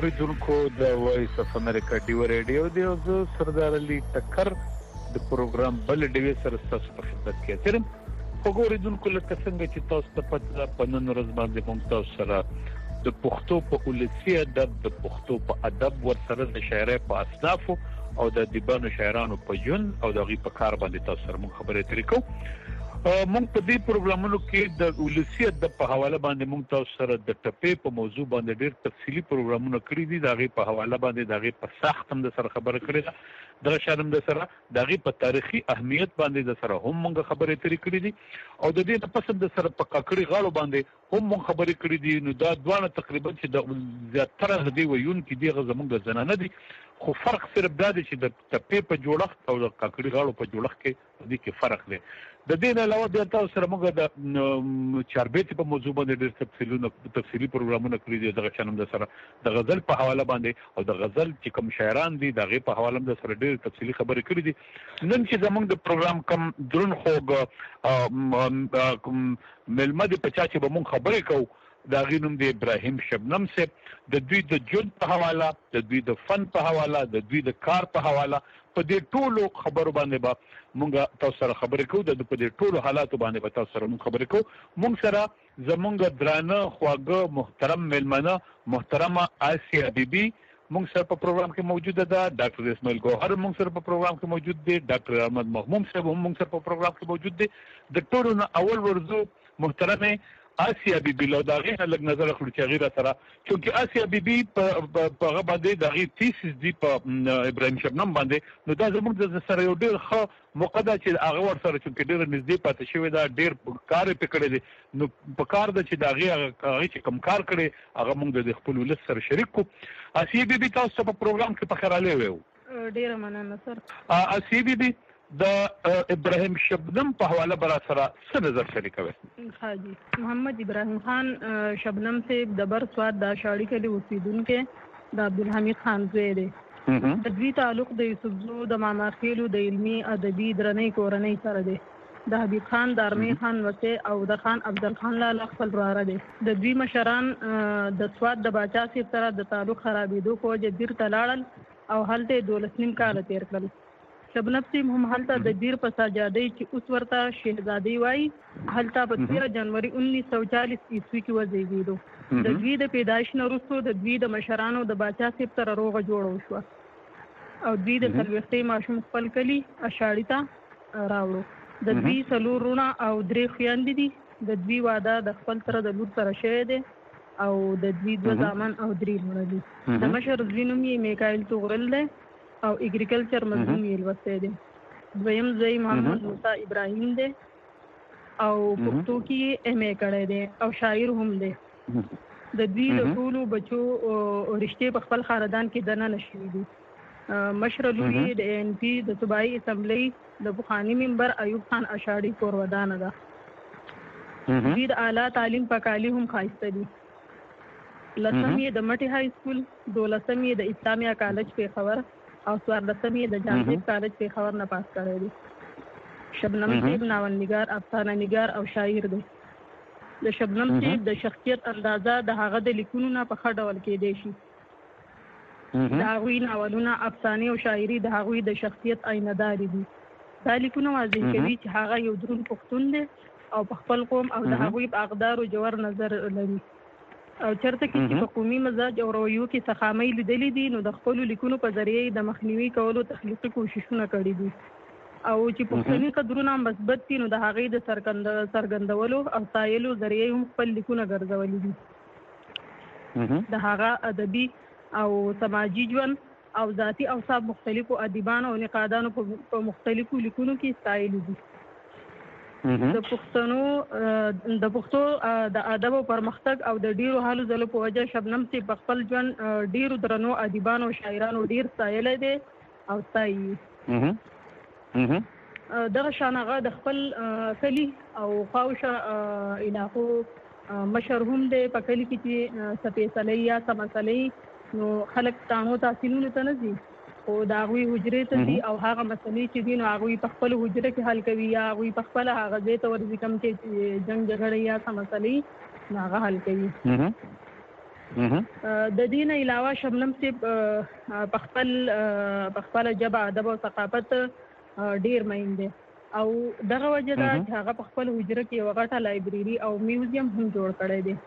اوریدونکو د وایس اف امریکا ډیو ریډیو دی او زه سردار علي ټکر د پروګرام بل ډیوي سره تاسو په خدمت کې ترم. خو اوریدونکو لکه څنګه چې تاسو ته پته په نن ورځ باندې موږ تاسو سره د پښتو په ولسی ادب د پښتو په ادب ورسره د شاعرۍ په اصناف او د دیبانو شاعرانو په جون او د غي په کار باندې تاسو سره موږ خبرې ترې کوو. موږ په دې پروګرامونو کې د ولسی ادب په حواله باندې موږ تاسو سره د ټپې په موضوع باندې ډېر تفصیلی پروګرامونه کړی دي. د غي په حواله باندې د غي په سخت هم د سره خبره کړې ده. د شرم د سره د غي په تاریخي اهمیت باندې د سره هم موږ خبرې ترې کړې دي او د دې په پسند د سره په کاکړي غاړو باندې هم موږ خبرې کړې دي. نو دا دوه تقریبا چې د زیاتره د دې ویون کې دی غزمون د زنانه دي، خو فرق صرف دا دی چې د ټپې په جوړښت او د کاکړي غاړو په جوړښت کې د کې فرق دی. د دې نه علاوه بیا تاسو سره موږ د چاربېت په موضوع باندې ډېر تفصیلي پروګرامونه کړی دي. دغه شنم د سره د غزل په حواله باندې او د غزل چې کوم شاعران دي دغه په حواله د سره ډېر تفصیلي خبرې کړې دي. نن چې زموږ د پروګرام کم درون خوګ ملمد په چا چې به موږ خبرې کوو دا غینوم د ابراهیم شبنم سے د دوی د جون په حواله، د دوی د فن په حواله، د دوی د کار په حواله په دې ټولو خبرو باندې به مونږ تاسو سره خبرې کوو. د په دې ټولو حالاتو باندې به تاسو سره مونږ خبرې کوو. مونږ سره زمونږ درانه خواږه محترم ملمنه محترمه آسیا بیبي مونږ سره په پروګرام کې موجوده ده. ډاکټر اسماعیل ګوهر مونږ سره په پروګرام کې موجود دی. ډاکټر احمد محموم صاحب هم مونږ سره په پروګرام کې موجود دی. د ټولو نه اول ورزو محترمه آسیا بیبي له داغه لږ نظر اخلو چې غیره سره چې آسیا بیبي په هغه باندې دغه تیسیس دی په ابراهیم شبنم باندې. نو دا زموږ د سره یو ډیر ښه موقع ده چې هغه ور سره چې ډیر نږدې پاتې شوی دا ډیر کار پکړی دی. نو په کار د چې دغه چې کوم کار کړي هغه موږ د خپل ولس سره شریک کو. آسیا بیبي تاسو په پروګرام کې په خیراله وو. ډیر مننه سر. آسیا بیبي د ابراهیم شبنم په حواله برا سره څه نظر شریکوي؟ حاجی محمد ابراهیم خان شبنم سے دبر سواد دا شاعری کلی اوسیدونکو د عبدالحمید خان زوی دی. د دوی تعلق د یوسفزو د ماما خیلو د علمي ادبي درنۍ کورنۍ سره دی. د حبیب خان د ارمي خان وسه او د خان عبدال خان لاله خپل وراره دی. د دوی مشران د سواد د باچا سره د تعلق خرابېدو کو جدیر تلاړل او هلته 12 کال تیر کړل. شبنم سیم هم هلته د دیر په سجادي چې اوس ورته شهزادي وای هلته په 13 جنوري 1940 عیسوي کې وزیږیدو. د دوی د پیدایش نه وروسته د دوی د مشرانو د باچا سیب سره روغه جوړه شو او دوی د څلوېښتې ماشوم خپل کلی اشاړی ته راوړو. د دوی څلور رونه او 3 خویندې دي. د دوی واده د خپل تر د لور سره شوی دی او د دوی 2 زامن او 3 لور دي. د مشر زوی نوم یې میکائیل توغرل دی او اګریکلچر مضمون یې لوستی دی. دویم زوی محمد موسی ابراهیم دی او پښتو کې ایم ای کړی دی او شاعر هم دی. د دوی د ټولو بچو رشتې په خپل خاندان کې دننه شوي دي. مشر لور یې د ان پی د صوبایي اسمبلی د پخواني ممبر ایوب خان اشاړي کورودانه ده. دوی د اعلی تعلیم په کالي هم ښایسته دي. 10 یې د مټي های سکول، 12 یې د اسلامیه کالج پېښور او 14 یې د جامعیت کالج پېښور نه پاس کړی دی. شبنم صاحب ناولنګار، افسانه نګار او شاعر دی. د شبنم صاحب د شخصیت اندازه د هغه د لیکونو نه په ښه ډول کېدی شي. د هغوی ناولونه، افسانې او شاعري د هغوی د شخصیت آینه‌داري دي. دا لیکونه واضح کوي چې هغه یو دروند پښتون دی او په خپل قوم او د هغوی په اقدارو جوړ نظر لري. او چرته کې چې په قومي مزاج او رویو کې سخامۍ لیدلې دي نو د خپل لیکونو په ذریعه د مخنیوي کولو تخلیقي کوششونه کړي دي. او چې پښتني قدرونه مثبت دي نو د هغې د څرګندولو او ستایلو ذریعه هم خپل لیکونه ګرځولي دي. د هغه ادبي او سماجي ژوند او ذاتي اوصاف مختلفو ادیبانو او نقادانو په مختلفو لیکونو کې ستایلي دي. د پښتو د ادب او پرمختګ او د ډیرو حالو ځلو په وجه شبنم سي په خپل ژوند ډیرو درنو ادیبانو او شاعرانو ډیر ستایلی دی او ستایي. دغه شان هغه د خپل کلي او خواوشه علاقو مشر هم دی. په کلي کې چې سپېڅلۍ یا څه مسلې نو خلک تانو تحصیلونو ته نه ځي خو د هغوی حجرې ته ځي او هغه مسلې چې دي نو هغوی په خپل حجره کې حل کوي یا هغوی په خپله هغه ځای ته ورځي کوم چې جنګ جګړه یا څه مسلې نو هغه حل کوي. د دې نه علاوه شبنم صاحب په خپل ژبه ادب او ثقافت ډیر مین دی او دغه وجه ده چې هغه په خپل حجره کې یوه غټه لایبرري او میوزیم هم جوړ کړی دی.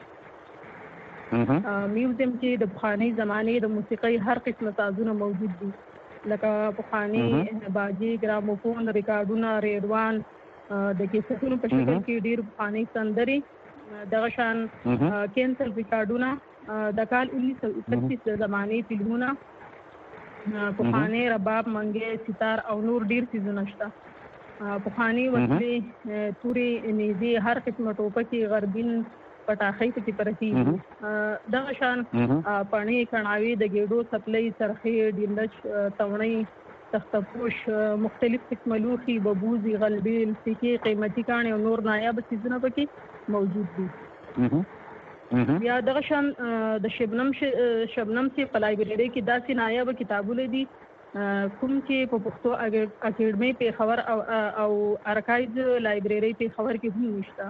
میوزیم کې د پخوانۍ زمانې د موسیقۍ هر قسمه سازونه موجود دي لکه پخواني باجې، ګراموفون، ریکارډونه، ریډوان، د کیسټونو په شکل کې ډیر پخوانۍ سندرې، دغه شان کینسل ریکارډونه، د کال 1925 د زمانې فلمونه، پخواني رباب، منګی، ستار او نور ډیر څیزونه شته. پخواني وسلې، تورې، نیزې، هر قسمه ټوپکې، غربین، پټاخۍ پکې پرتې دي. دغه شان پڼې، کڼاوې، د ګېډو څپلۍ، څرخې، ډیلچ، تونۍ، تختپوش، مختلف قسمه لوښي، ببوزي، غلبیل، سکې، قیمتي کاڼي او نور نایابه څیزونه پکې موجود دي. بیا دغه شان د شبنم صاحب په لایبرري کې داسې نایابه کتابونه دي کوم چې په پښتو اکیډمي پېښور او ارکایز لایبرري پېښور کې هم نشته.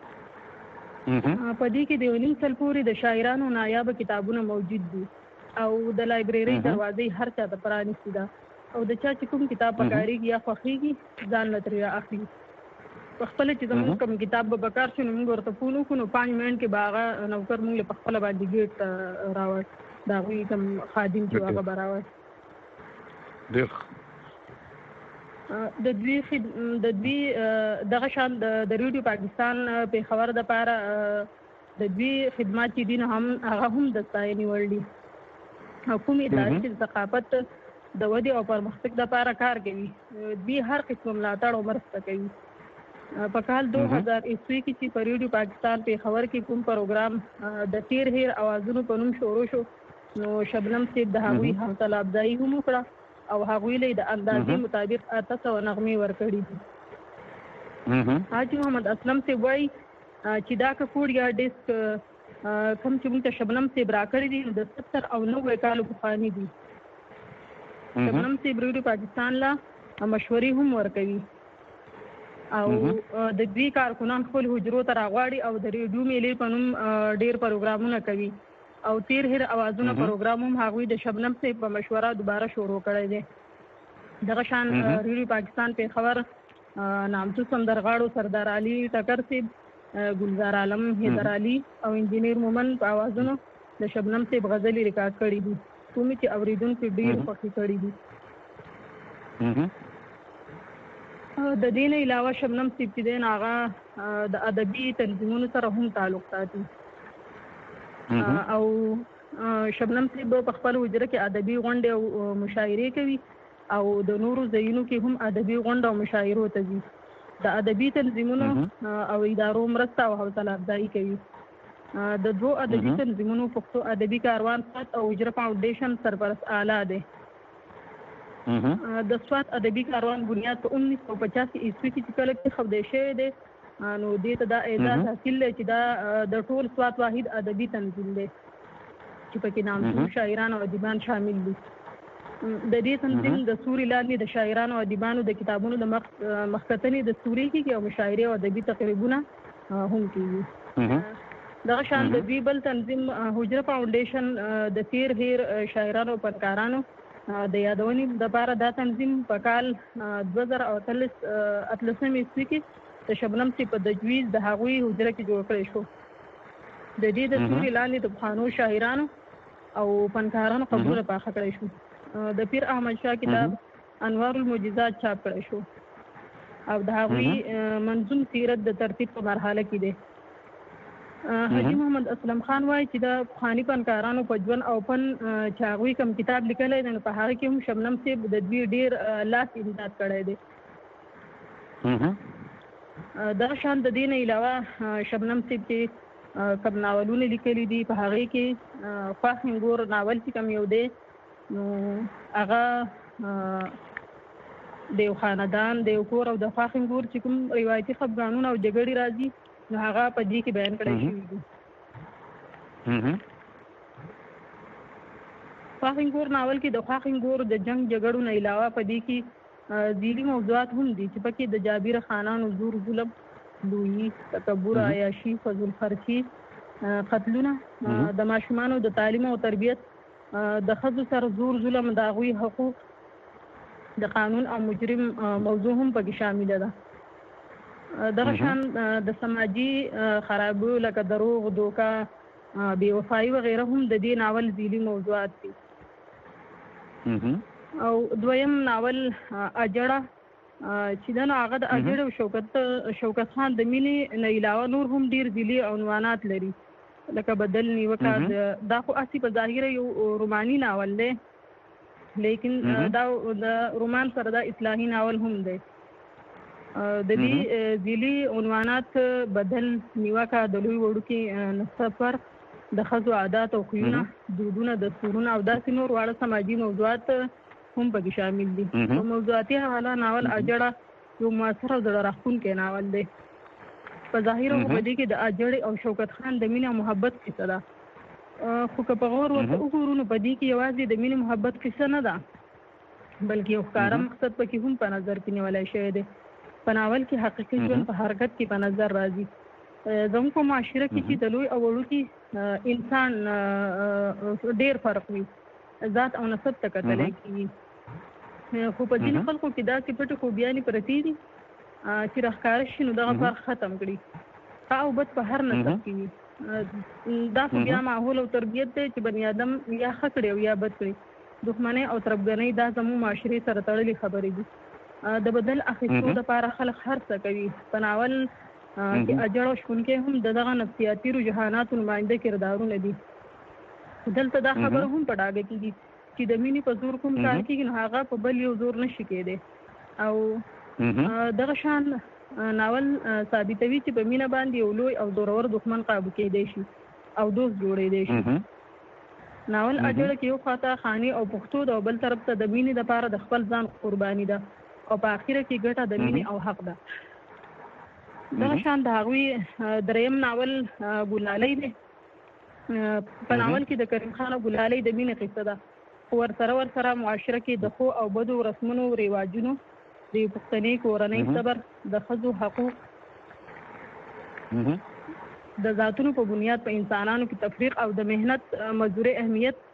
په دې کې د 1.5 سال پورې د شاعرانو نایابه کتابونه موجود دي او د لایبرري دروازې هر چا ته پرانیستې ده او د چا چې کوم کتاب پکارېږي یا خوښېږي ځان له ترې اخلي. په خپله چې زموږ کوم کتاب به پکار شو نو موږ ورته فون وکړو نو 5 منټ کې به هغه نوکر موږ له په خپله باندې ګېټ ته راوړ، د هغوی کوم خادم چې هغه به راوړ. د دوی دغه شان د ریډیو پاکستان پېښور دپاره د دوی خدمات چې دي نو هغه هم د ستاینې وړ دي. کومې ادارې چې د ثقافت د ودې او پرمختګ دپاره کار کوي دوی هر قسم ملاتړ او مرسته کوي. په کال 2000 عیسوي کې چې په ریډیو پاکستان پېښور کې کوم پروګرام د تیر هیر اوازونو په نوم شروع شو نو شبنم صاحب د هغوی حوصله افزایي هم وکړه او هغوی له د اندازې مطابق 800 نغمې ورکړي دي. حاجي محمد اسلم صاحب وایي چې دا کپوړ یا ډیسک کوم چې موږ ته شبنم صاحب راکړي دي د 70 او 90 کالو پخواني دي. شبنم صاحب ریډیو پاکستان له مشورې هم ورکوي او د دوی کارکنان خپل حجرو ته راغواړي او د ریډیو میلې په نوم ډېر پروګرامونه کوي او تیر هیر اوازونه پروګرام هم هغوی د شبنم صاحب په مشوره دوباره شروع کړی دی. دغه شان ریډیو پاکستان پېښور نامتو سندرغاړو سردار علي ټکر صاحب، ګلزار عالم، حیدر علي او انجینیر مومن په اوازونو د شبنم صاحب غزلې ریکارډ کړي دي کومې چې اورېدونکو ډېر خوښې کړي دي. د دې نه علاوه شبنم صاحب چې دی نو هغه د ادبي تنظیمونو سره هم تعلق ساتي او شبنم صاحب په خپل حجره کې ادبي غونډې او مشاعرې کوي او د نورو ځایونو کې هم ادبي غونډه او مشاعرو ته ځي. د ادبي تنظیمونو او ادارو مرسته او حوصله افزایي کوي. د 2 ادبي تنظیمونو پښتو ادبي کاروان سات او حجره فاونډیشن سرپرست اعلی دی. د سوات ادبي کاروان بنیاد په 1985 عیسوي کې چې کله کېښودی شوی دی نو دې ته دا اعزاز حاصل دی چې دا د ټول سوات واحد ادبي تنظیم دی چې پکې نامتو شاعران او ادیبان شامل دي. د دې تنظیم د سوري لاندې د شاعرانو او ادیبانو د کتابونو د مخکتنې د سوري کېږي او مشاعرې او ادبي تقریبونه هم کېږي. دغه شان د دوی بل تنظیم حجره فاونډیشن د تیر هیر شاعرانو او فنکارانو د یادونې دپاره دا تنظیم په کال 2018 عیسوي کې د شبنم صاحب په تجویز د هغوی حجره کې جوړ کړی شو. د دې د سوري لاندې د پخوانو شاعرانو او فنکارانو قبرونه پاخه کړی شو. د پیر احمد شاه کتاب انوار المعجزات چاپ کړی شو او د هغوی منظوم سیرت د ترتیب په مرحله کې دی. حاجي محمد اسلم خان وایي چې د پخواني فنکارانو په ژوند او فن چې هغوی کوم کتاب لیکلی دی نو په هغه کې هم شبنم صاحب د دوی ډېر لاس امداد کړی دی. دغه شان د دې نه علاوه شبنم صاحب چې کوم ناولونه لیکلي دي په هغې کې خواخینګور ناول چې کوم یو دی نو هغه د یو خاندان د یو کور او د خواخینګور چې کوم روایتي خفګانونه او جګړې راځي نو هغه په دې کې بیان کړی شوي دي. خواخینګور ناول کې د خواخینګور د جنگ جګړو نه علاوه په دې کې ذیلي موضوعات هم دي چې پکې د جابر خانانو زور ظلم، لویي، تکبر، عیاشي، فضل خرچي قتلونه، د ماشومانو د تعلیم او تربیت، د ښځو سره زور ظلم، د هغوی حقوق، د قانون او مجرم موضوع هم پکې شامله ده. دغه شان د سماجي خرابیو لکه دروغ، دوکه، بې وفایي وغیره هم د دې ناول ذیلي موضوعات دي. او دویم ناول اجړه چې دا نو هغه د اجړ او شوکت خان د مینې نه علاوه نور هم ډیر ذیلي عنوانات لري، لکه بدل نیوکه. دا خو اصلي په ظاهره یو روماني ناول دی، لیکن دا د رومان سره دا اصلاحي ناول هم دی. د دې ذیلي عنوانات بدل نیوکه، د لوی وړوکي نسبر، د ښځو عادات او خویونه، دودونه، دستورونه او داسې نور واړه سماجي موضوعات هم پکې شامل دي. په موضوعاتي حواله ناول اجړه یو مؤثر او زړه راښکونکی ناول دی. په ظاهره خو په دې کې د اجړې او شوکت خان د مینې او محبت کیسه ده، خو که په غور ورته وګورو نو په دې کې یوازې د مینې محبت کیسه نه ده، بلکې یو ښکاره مقصد پکې هم په نظر کې نیولی شوی دی. په ناول کې حقیقي ژوند په حرکت کې په نظر راځي. زموږ په معاشره کې چې د لوی او وړوکي انسان ډېر فرق وي، ذات او نسب ته کتلی کېږي، خو په ځینې خلکو کې داسې پټې خوبیانې پرتې دي چې راښکاره شي نو دغه فرق ختم کړي. ښه او بد په هر نسب کې وي. دا خو بیا ماحول او تربیت دی چې بني ادم یا ښه کړي او یا بد کړي. دښمنۍ او تربګنۍ دا زموږ معاشرې سره تړلې خبرې دي. د بدل اخیستو لپاره خلک هر څه کوي. په ناول کې اجړ او شپونکی هم دغه نفسیاتي رجحاناتو نماینده کردارونه دي. دلته دا خبره هم په ډاګه کېږي چې د مینې په زور کوم کار کېږي نو هغه په بل یو زور نشي کېدی. او دغه شان ناول ثابتوي چې په مینه باندې یو لوی او زورور دښمن قابو کېدی شي او دوست جوړېدی شي. ناول اجړه کې یو خواته خاني او پښتو ده او بل طرف ته د مینې دپاره د خپل ځان قرباني ده او په اخره کې ګټه د مینې او حق ده. دغه شان د هغوی دریم ناول ګلالی دی. په ناول کې د کریم خان او ګلالی د مینې قصه ده، خو ورسره معاشره کې د ښو او بدو رسمونو، رواجونو، د یو پښتني کورنۍ صبر، د ښځو حقوق، د ذاتونو په بنیاد په انسانانو کې تفریق او د مهنت مزدورۍ اهمیت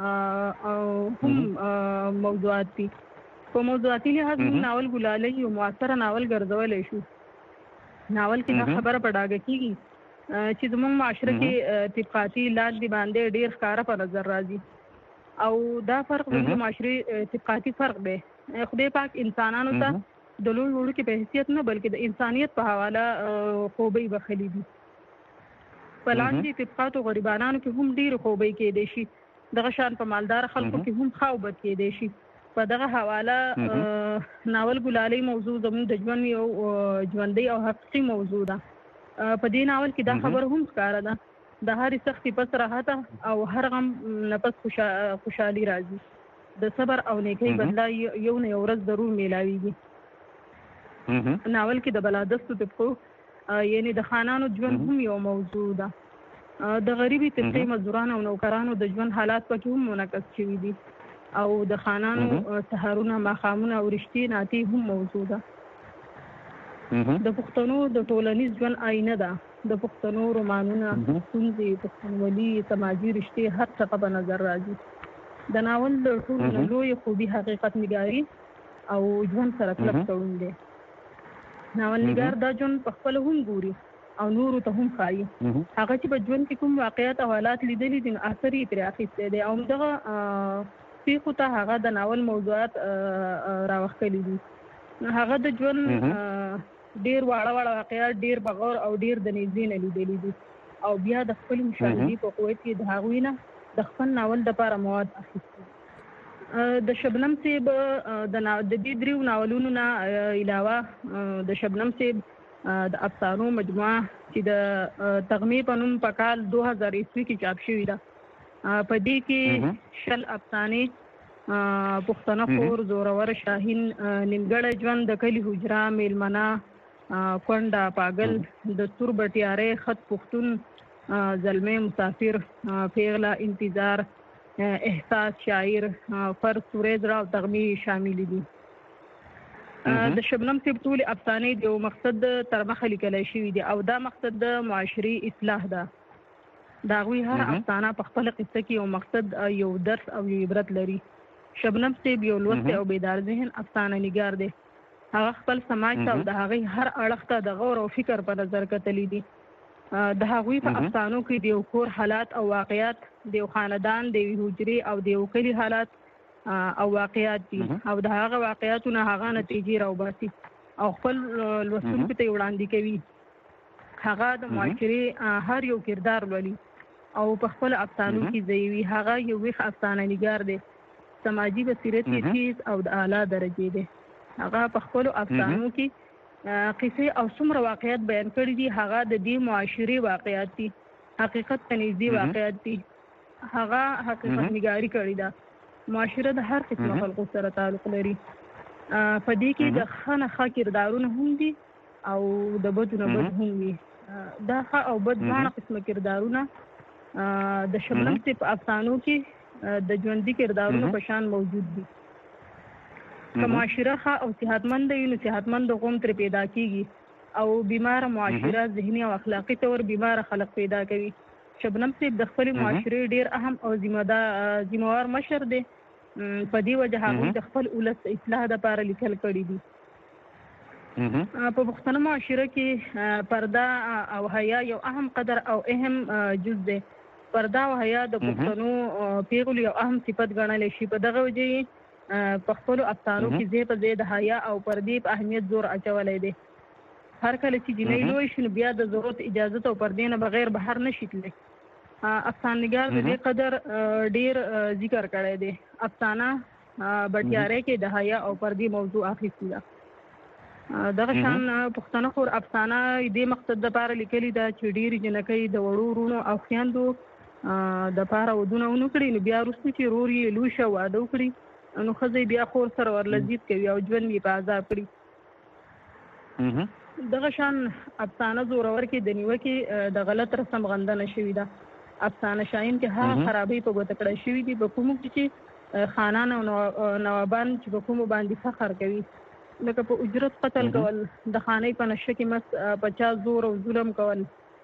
هم موضوعات دي. په موضوعاتي لحاظ موږ ناول ګلالی یو مؤثره ناول ګرځولی شو. ناول کې دا خبره په ډاګه کېږي چې زموږ معاشره کې طبقاتي لاندې باندې ډېر ښکاره په نظر راځي او دا فرق زموږ معاشرې طبقاتي فرق دی. خدای پاک انسانانو ته د لوی وړوکي په حیثیت نه بلکې د انسانیت په حواله خوبۍ بخښلي دي. په لاندې طبقاتو غریبانانو کې هم ډېرې خوبۍ کېدی شي، دغه شان په مالدار خلکو کې هم ښه او بد کېدی شي. په دغه حواله ناول ګلالی موضوع زموږ د ژوند یو ژوندۍ او حقیقي موضوع ده. په دې ناول کې دا خبره هم ښکاره ده د هرې سختي پس راحت او هر غم نه پس خوشحالي راځي. د صبر او نیکۍ بدله یو نه یو ورځ ضرور میلاویږي. ناول کې د بلادستو طبقو یعنی د خانانو ژوند هم یو موضوع ده. د غریبي طبقې مزدورانو او نوکرانو د ژوند حالات پکې هم منعکس شوي دي او د خانانو سهارونه، ماښامونه او رشتې ناتې هم موضوع ده. د پښتنو د ټولنیز ژوند آینه ده. د پښتنو رومانونه، ستونزې، پښتونولي، سماجي رشتې هر څه په نظر راځي. د ناول د ټولو نه لوی خوبي حقیقت نګاري او ژوند سره کلک تړون دی. ناول نګار دا ژوند په خپله هم ګوري او نورو ته هم ښایي. هغه چې په ژوند کې کوم واقعیت او حالات لیدلي دي نو اثر یې پرې اخیستی دی او همدغه پیښو ته هغه د ناول موضوعات راوښکلي دي. هغه د ژوند ډېر واړه واقعیات ډېر بغور او ډېر د نږدې نه لیدلي دي او بیا د خپلې مشاهدې په قوت کې د هغوی نه د خپل ناول دپاره مواد اخیستي. د شبنم صاحب د دې دریو ناولونو نه علاوه د شبنم صاحب د افسانو مجموعه چې د تغمې په نوم په کال 2000 عیسوي کې چاپ شوې ده. په دې کې 10 افسانې، پښتنه خور، زورور شاهین، نیمګړی ژوند، د کلي حجره، میلمنه، کونډه، پاگل، د سور بټیارۍ، خط پښتون، زلمی مسافر، پیغله، انتظار، احساس، شاعر، فرض، سوری زړه او تغمې شامل دي. د شبنم صاحب ټولې افسانې د یو مقصد تر مخه لیکلی شوي دي او دا مقصد د معاشري اصلاح ده. دا غوي هر افسانه په خپل قصه کې یو مقصد یو درس او یو عبرت لري. شبنم صاحب یو لوست او بیدار ذهن افسانه نگار دی. هغه خپل سماج ته او د هغه هر اړخ ته د غور او فکر په نظر کتلی دي. د هغوی په افسانو کې د یو کور حالات او واقعیات، د یو خاندان، د یو حجرې او د یو کلي حالات او واقعیات دي او د هغه واقعیاتونه هغه نتیجې راوباسي او خپل لوستونکو ته وړاندې کوي. هغه د معاشرې هر یو کردار لولي او په خپل افسانو کې ځایوي. هغه یو ویښ افسانه نگار دی، سماجی بصیرت یې تیز او د اعلی درجې دی. هغه په خپل افسانو کې قصې او څومره واقعیت بیان کړي دي. هغه د دې معاشري واقعیت دي، حقیقت ته نږدې واقعیت دي. هغه حقیقت نگاری کړي ده. معاشره د هر قسم خلکو سره تعلق لري. په دې کې د ښه نه ښه کردارونه هم دي او د بدو نه بد هم وي. دا ښه او بد دواړه قسمه کردارونه د شبنم صاحب په افسانو کې د ژوندي کردارونو په شان موجود دي. که معاشره ښه او صحتمند وي نو صحتمند قوم ترې پیدا کیږي او بیماره معاشره ذهني او اخلاقي طور بیماره خلک پیدا کوي. شبنم صاحب د خپل معاشرې ډیر اهم او ذمہوار مشر دی. په دې وجه هغه د خپل ولس اصلاح لپاره لیکل کړي دي. په پښتنو معاشره کې پرده او حیا یو اهم قدر او اهم جز دی. پرده او حیا د پښتنو پیغلو یو اهم صفت ګڼل شي. په دغه وجه په خپل افسانو کې ځای په ځای د حیا او پردې په اهمیت زور اچولی دی. هر کله چې جنۍ لوی شي نو بیا د ضرورت اجازت او پردې نه بغیر بهر نشي تللی. افسانه نگار د دې قدر ډیر ذکر کړی دی. افسانه بټیاره کې د حیا او پردې موضوع اخیستې ده. دغه شان پښتنو خور افسانه دې مقصد دپاره لیکلې ده چې ډېرې جنکۍ د وړو وروڼو او خویندو دپاره ودونه ونه کړي نو بیا وروسته چې ورور یې لوی شه واده وکړي نو ښځه بیا خور سره ورلزید کوي او ژوند یې په عذاب کړي. دغه شان افسانه زورور کې د نیوکې د غلط رسم غندنه شوې ده. افسانه شاین کې هغه خرابۍ په ګوته کړی شوي دي په کومو کې چې خانان او نوابان چې په کومو باندې فخر کوي، لکه په اجرت قتل کول، د خانۍ په نشه کې مس 50 زور او ظلم کول،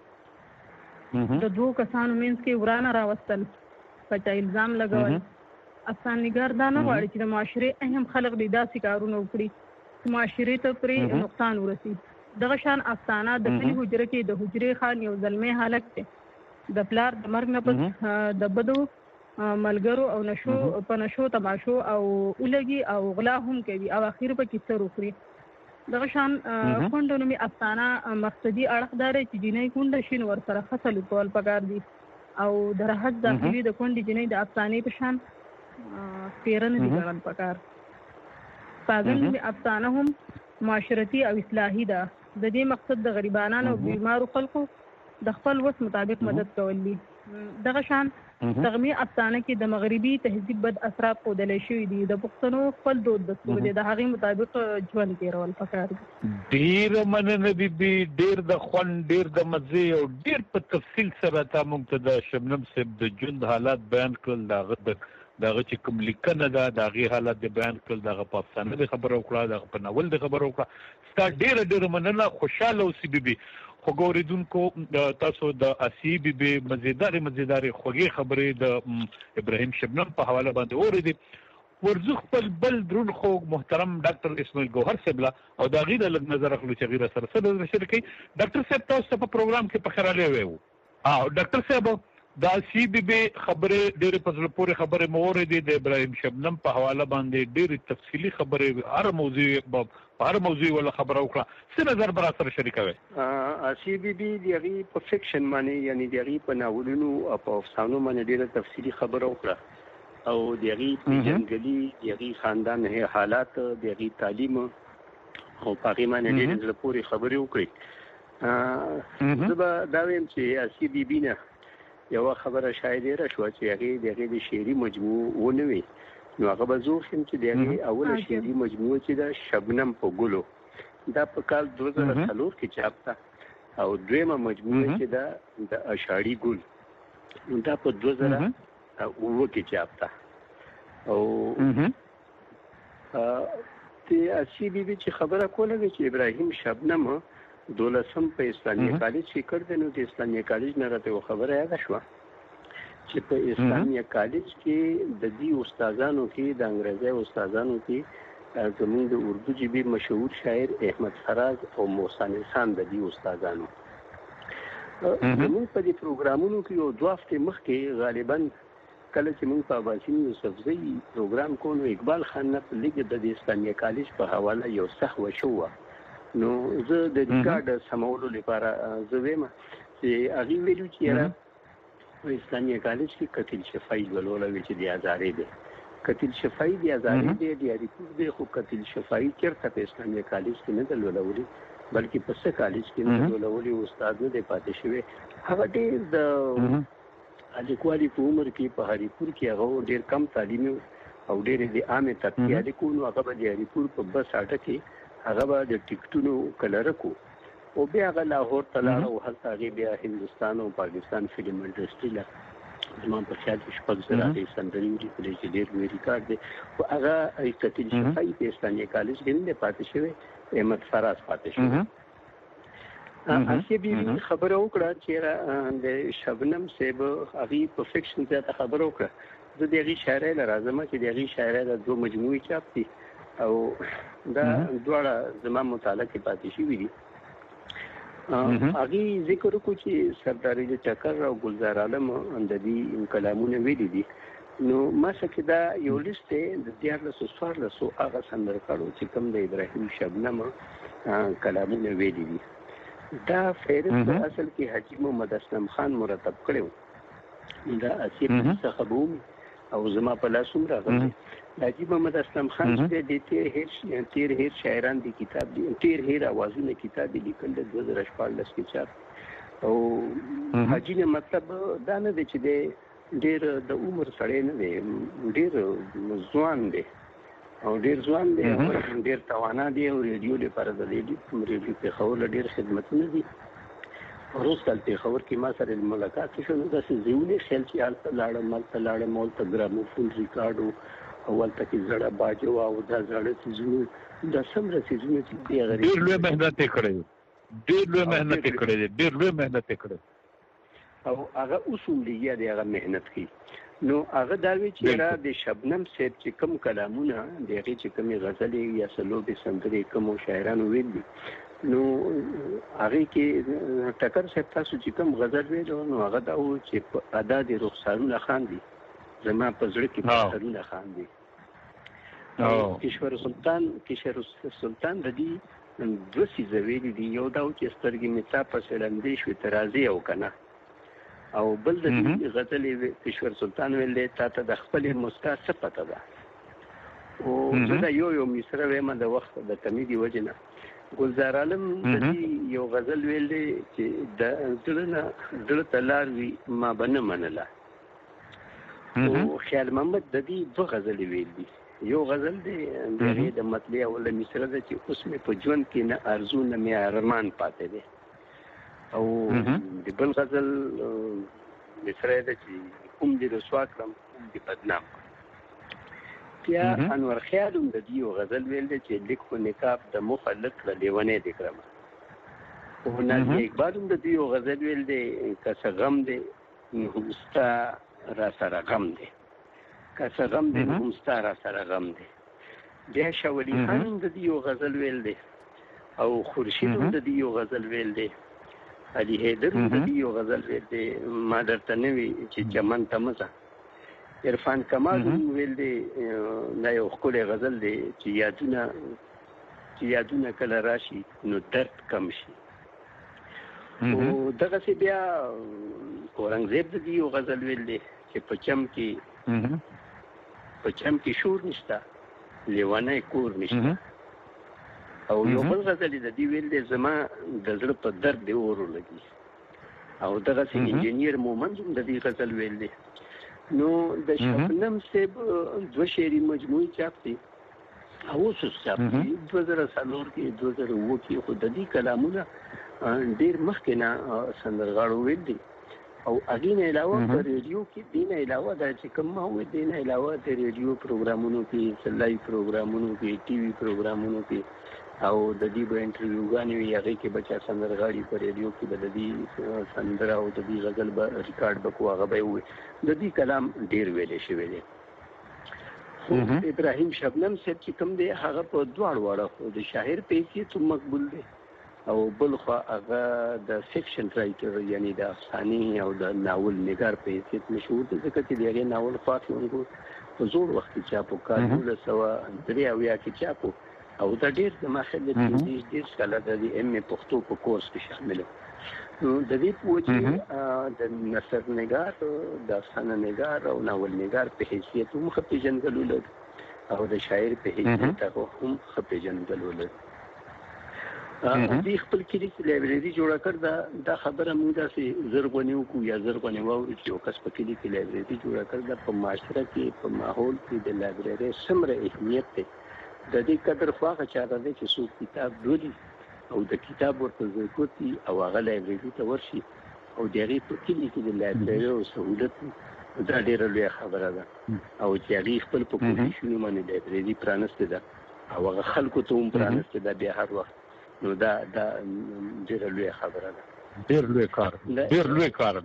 د دوو کسانو منځ کې ورانه راوستل، په چا الزام لګول. افسانه نګار دا نه غواړي چې د معاشرې اهم خلک دې داسې کارونه وکړي چې معاشرې ته پرې نقصان ورسي. دغه شان افسانه د کلي حجره کې د حجرې خان یو زلمی هلک دی. د پلار د مرګ نه پس د بدو ملګرو او نشو په نشو تماشو او اولګي او غلا هم کوي او اخر په کیسه روخري. دغه شان کونډه نومي افسانه مقصدي اړخ دار چې جنۍ کونډه شین ور سره خصل کول پکار دي او د راحت داخلي د کونډې جنۍ د افسانې په شان پیرن دي ګڼل پکار. پاگل نومي افسانه هم معاشرتي او اصلاحي ده. د دې مقصد د غریبانو او بیمارو خلکو د خپل وس مطابق مدد کول دي. دغه شان تغمی افسانه کې د مغربي تهذیب بد اثرات ښودلی شوي دي. د پښتنو خپل دود دستور دی، د هغې مطابق ژوند تېرول پکار دي. ډېره مننه بیبي، ډېر د خوند، ډېر د مزې او ډېر په تفصیل سره تا موږ ته د شبنم صاحب د ژوند حالات بیان کړل. دغه چې کوم لیکنه ده د هغې حالات دې بیان کړل، دغه په افسانه دې خبره وکړه، دغه په ناول دې خبره وکړه. ستا ډېره مننه. خوشحاله اوسې بیبي. خوږو اورېدونکو تاسو د اسي بیبي مزیدارې خوږې خبرې د ابراهیم شبنم په حواله باندې اورېدې. ورځو خپل بل درون خوږ محترم ډاکټر اسماعیل ګوهر صاحب له او د هغې نه لږ نظر اخلو چې هغې راسره څه نظر شریکوي. ډاکټر صاحب تاسو ته په پروګرام کې په خیرالی ویو. ډاکټر صاحب د اسي بیبي خبرې ډېرې په زړه پورې خبرې مو اورېدې. د ابراهیم شبنم په حواله باندې ډېرې تفصیلي خبرې هر موضوع ولا خبره وکړه. څه نظر به راسره شریکوئ؟ اسي بیبي د هغې په فکشن باندې یعنې د هغې په ناولونو او په افسانو باندې ډېره تفصیلي خبره وکړه او د هغې پیژندګلي، د هغې خاندان حالات، د هغې تعلیم او په هغې باندې ډېرې زړه پورې خبرې وکړې. زه به دا وایم چې اسي بیبي نه یوه خبره شاید ډېره شوه چې هغې د شعري مجموعه ونه وي نو هغه به زه وښیم چې د هغې اوله شعري مجموعه چې ده شبنم په ګلو، دا په کال 2004 کې چاپ ده او دویمه مجموعه چې ده د اشاړي ګل دا په 2009 کې چاپ ده. او د اسي بیبي چې خبره کوله چې ابراهیم شبنم 12 په اسلامي کالج کې کړ نو د اسلامي کالج نه راته خبره یاد شوه چې په اسلامي کالج کې د دې استادانو کې د انګریزي استادانو کې زموږ د اردو ژبې مشهور شاعر احمد فراز او محسن خان د دې استادانو زموږ په دې پروګرامونو کې یو 2 هفته مخکې غالبا کله چې موږ په اباسین یوسفزۍ پروګرام کوو اقبال خان نه په لګ د اسلامي کالج په حواله یو صحوه شو نو زه د ریکارډ سمولو لپاره زه وایم چې هغه ویلو چې په اسلامي کالج کې قتل شفای ولوله چې دی آزارې دی قتل شفای دی آزارې دی د ریپورت دی خو قتل شفای چیرته په اسلامي کالج کې نه دلولولي بلکې په څه کالج کې نه دلولولي استاد نه دی پاتې شوی هغه ډېر د الیکوالي په عمر کې په هریپور کې هغه ډېر کم تعلیم او ډېر د عامه طبقه الیکونو هغه به د هریپور په بس اټه کې هغه به د ټیکټونو کلرکو او بیا هغه لاهور ته لاړ او هلته هغه بیا هندوستان او پاکستان فلم انډسټري لا زمون په خیال کې شپږ زره د سندري لري چې ډېر وی ریکارډ دی او هغه ایستل شفای په اسلامي کالج کې نه پاتې شوی احمد فراز پاتې شوی اسی بي خبره وکړه چې د شبنم صاحب هغه په فکشن ته خبره وکړه د دې شاعر له راځم چې د دې شاعر د 2 مجموعي چاپ دي او دا دواړه زما متعلق پاتې شي دي هغه ذکر کو چې سردار ټکر او گلزار عالم د دې کلامونه ویلي دي نو ما څخه دا یو لیست د 1414 هغه سندرکړو چې کوم د ابراهیم شبنم کلامونه ویلي دي دا فهرست اصل کې حاجی محمد اسلم خان مرتب کړو دا اصل څخه بوم او زما په لاسوم راغلی حاجی محمد اسلم خان چې د تیر هیر شاعران دی کتاب دی تیر هیر اوازونه کتاب لیکل د 2014 کې چاپ او حاجی نه مطلب دا نه دی چې ډېر د عمر سړی نه دی ډېر ځوان دی او ډیر ځوان دی ډیر توانا دی او ریډیو لپاره د ریډیو په خبر ډیر خدمتونه دي روز کال په خبر کې ما سره ملاقات شوه د زیولې خیال چې حالت لاړم مول ته ګراموفون ریکارډ او ولته کې زړه باجو او دا زړه چې د سمره چې چې دی غریب ډیر لوی مهنت کړی او هغه اصول دی یا هغه مهنت کوي نو هغه دا وی چې را د شبنم صاحب چې کوم کلامونه دغه چې کوم غزلې یا سلوبي سندرې کوم شاعرانو ویل دي نو هغه کې ټکر صاحب تاسو چې کوم غزل ویل نو هغه دا و چې په ادا د رخسارونه خان دي زما په زړه کې رخسارونه خان دي او کشور سلطان د دې 2 سیزه ویل دي یو دا چې سترګې می تا په سلندې شو ترازی او کنه او بل د غزلې کشور سلطان ویلې تا د خپل مسکا څه پته ده او دا یو مصره وایم د وخت د کمیدي وجنه گلزار عالم د یو غزل ویلې چې د دل تلار وی ما بنه منله او خیال محمد د دې 2 غزلې ویلې یو غزل دی د مطلع ولا مصره ده چې اوس مې په ژوند کې نه ارزو نه مې ارمان پاتې دی او د بل غزل مصره ده چې کوم دې رسوا کړم کوم دې بدنام بیا انور خیال د دې غزل ویل چې لیک په نقاب د مخلق له لیونه دې کړم او نازي اقبال د دې غزل ویل دی که غم دې همستا را سره غم دی که غم دې همستا را سره غم دی بیا شولی خان د دې غزل ویل دی او خورشید د دې غزل ویل دی علي حیدر د دې غزل ویل دی ما درته نه وی چې چمن تمزه عرفان کمال ویل دی دا یو خپل غزل دی چې یادونه کله راشي نو درد کم شي او دغه سی بیا اورنګزیب د دې غزل ویل دی چې په چم کې شور نشته لیوانه کور نشته او یو بل غزل د دې ویل دی زما د زړه په درد دی اورو لګي او دغه سی انجینیر مومن د دې غزل ویل دی نو د شبنم صاحب 2 شعري مجموعي چاپ دي او اوس چاپ دي 2004 کې 2009 کې خو د دې کلامونه ډیر مخکې نه سندرغاړو ویل دي او اګین علاوه په ریډیو کې دین علاوه د چې کوم هو دین علاوه د ریډیو پروګرامونو کې سلای پروګرامونو کې ټي وي پروګرامونو کې او د دې به انټرویوګانې وي هغې کې به چا سندرغاړي په ریډیو کې به د دې سندره او د دې غزل به ریکارډ به کوو هغه به یې ووایي د دې کلام ډېر ویلی شوی دی. خو ابراهیم شبنم صاحب چې کوم دی هغه په دواړو اړخو د شاعر په حیثیت هم مقبول دی او بل خوا هغه د فکشن رایټر یعنی د افسانې او د ناول نګار په حیثیت مشهور دی ځکه چې د هغې ناول خواخلونکو په زوړ وخت کې چاپ و کال 1983 کې چاپ و او دا ډېر زما خیال دی ډېر کاله د ایم اے پښتو په کورس کې شامل و. نو د دې په وجه د نثر نګار د افسانه نګار او ناول نګار په حیثیت هم ښه پېژندګلو لري او د شاعر په حیثیت هغه هم ښه پېژندګلو لري. دې خپل کلي کې لایبرري جوړه کړ دا خبره موږ داسې زرغونې وکړو یا زرغونې واورو چې یو کس په کلي کې لایبرري جوړه کړ دا په معاشره کې په ماحول کې د لایبرري څومره اهمیت دی د دې قدر خو هغه چا ته دی چې څوک کتاب لولي او د کتاب ورته ضرورت وي او هغه لایبرري ته ورشي او د هغې په کلي کې د لایبرري او سهولت دا ډېره لویه خبره ده او چې هغې خپل په کوششونو باندې لایبرري پرانستې ده او هغه خلکو ته هم پرانستې ده بیا هر وخت نو دا ډېره لویه خبره ده. ډېر لوی کار دی او ډېر لوی کار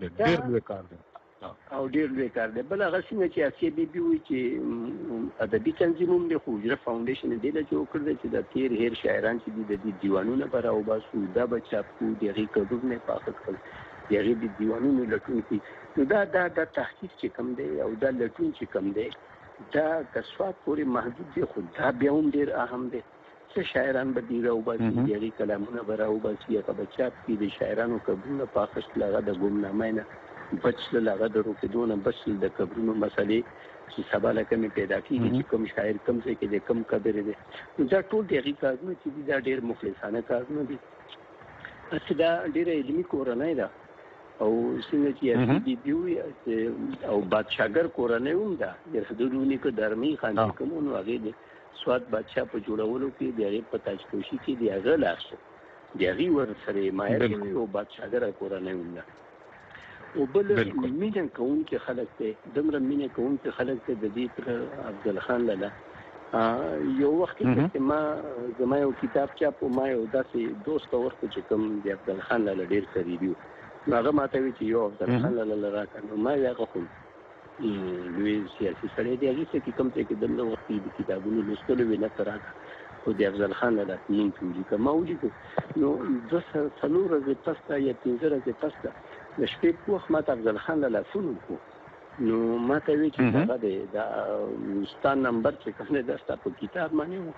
دی. بل هغه څنګه چې اسیه بیبي وایي چې ادبي تنظیم هم دی خو حجره فاونډیشن یې دې له جوړ کړی دی چې د تېر هېر شاعران چې دي د دې دیوانونه به راوباسو دا به چاپ کړو د هغې کډرونه یې پاخه کړل د هغې د دیوانونو لټون کړي نو دا تحقیق چې کوم دی او دا لټون چې کوم دی دا که سواد پورې محدود دی خو دا بیا هم ډېر اهم دی. څه شاعران به دې راوباسي د هغې کلامونه به راوباسي هغه به چاپ کړي د شاعرانو قبرونه پاخه شول هغه د ګمنامۍ نه بچ شول هغه د روکېدو نه بچ شول د قبرونو مسلې چې سبا له کمې پیدا کېږي چې کوم شاعر کوم ځای کې دی کوم قبر دی نو دا ټول د هغې کارونه چې دي دا ډېر مخلصانه کارونه دي. چې دا ډېره علمي کورنۍ ده او څنګه چې بیبي وي او بادشاهګر کورنۍ هم ده د حضورونی کو درمي خان چې کوم نو هغې د سواد بادشاه په جوړولو کې د هغې په تاجپوشي کې د هغه لاس د هغې ورسره یې مایه کوي او بادشاهګره کورنۍ هم ده. او بل مینه کوونکي خلک دی دومره مینه کوونکي خلک دی د دې تر افضل خان لاله یو وخت کې ما زما یو کتاب چاپ ما یو داسې دوست ورته چې کوم د افضل خان لاله ډېر قریبي و نو هغه ماته وایي چې یو افضل خان لاله راکړه نو ما یې هغه خو لوی سیاسي سړی دی هغې څه کې کوم ځای کې دومره وخت د کتابونو لوستلو وي نه ته راکړه خو د افضل خان لاله نوم کې ولیکه ما ولیکو نو 2 څلور ورځې پس ته یا 15 ورځې پس ته د شپې په وخت ما ته افضل خان لاله فون وکړو نو ما ته وایي چې هغه دی دا ستا نمبر چې کوم دی دا ستا په کتاب باندې و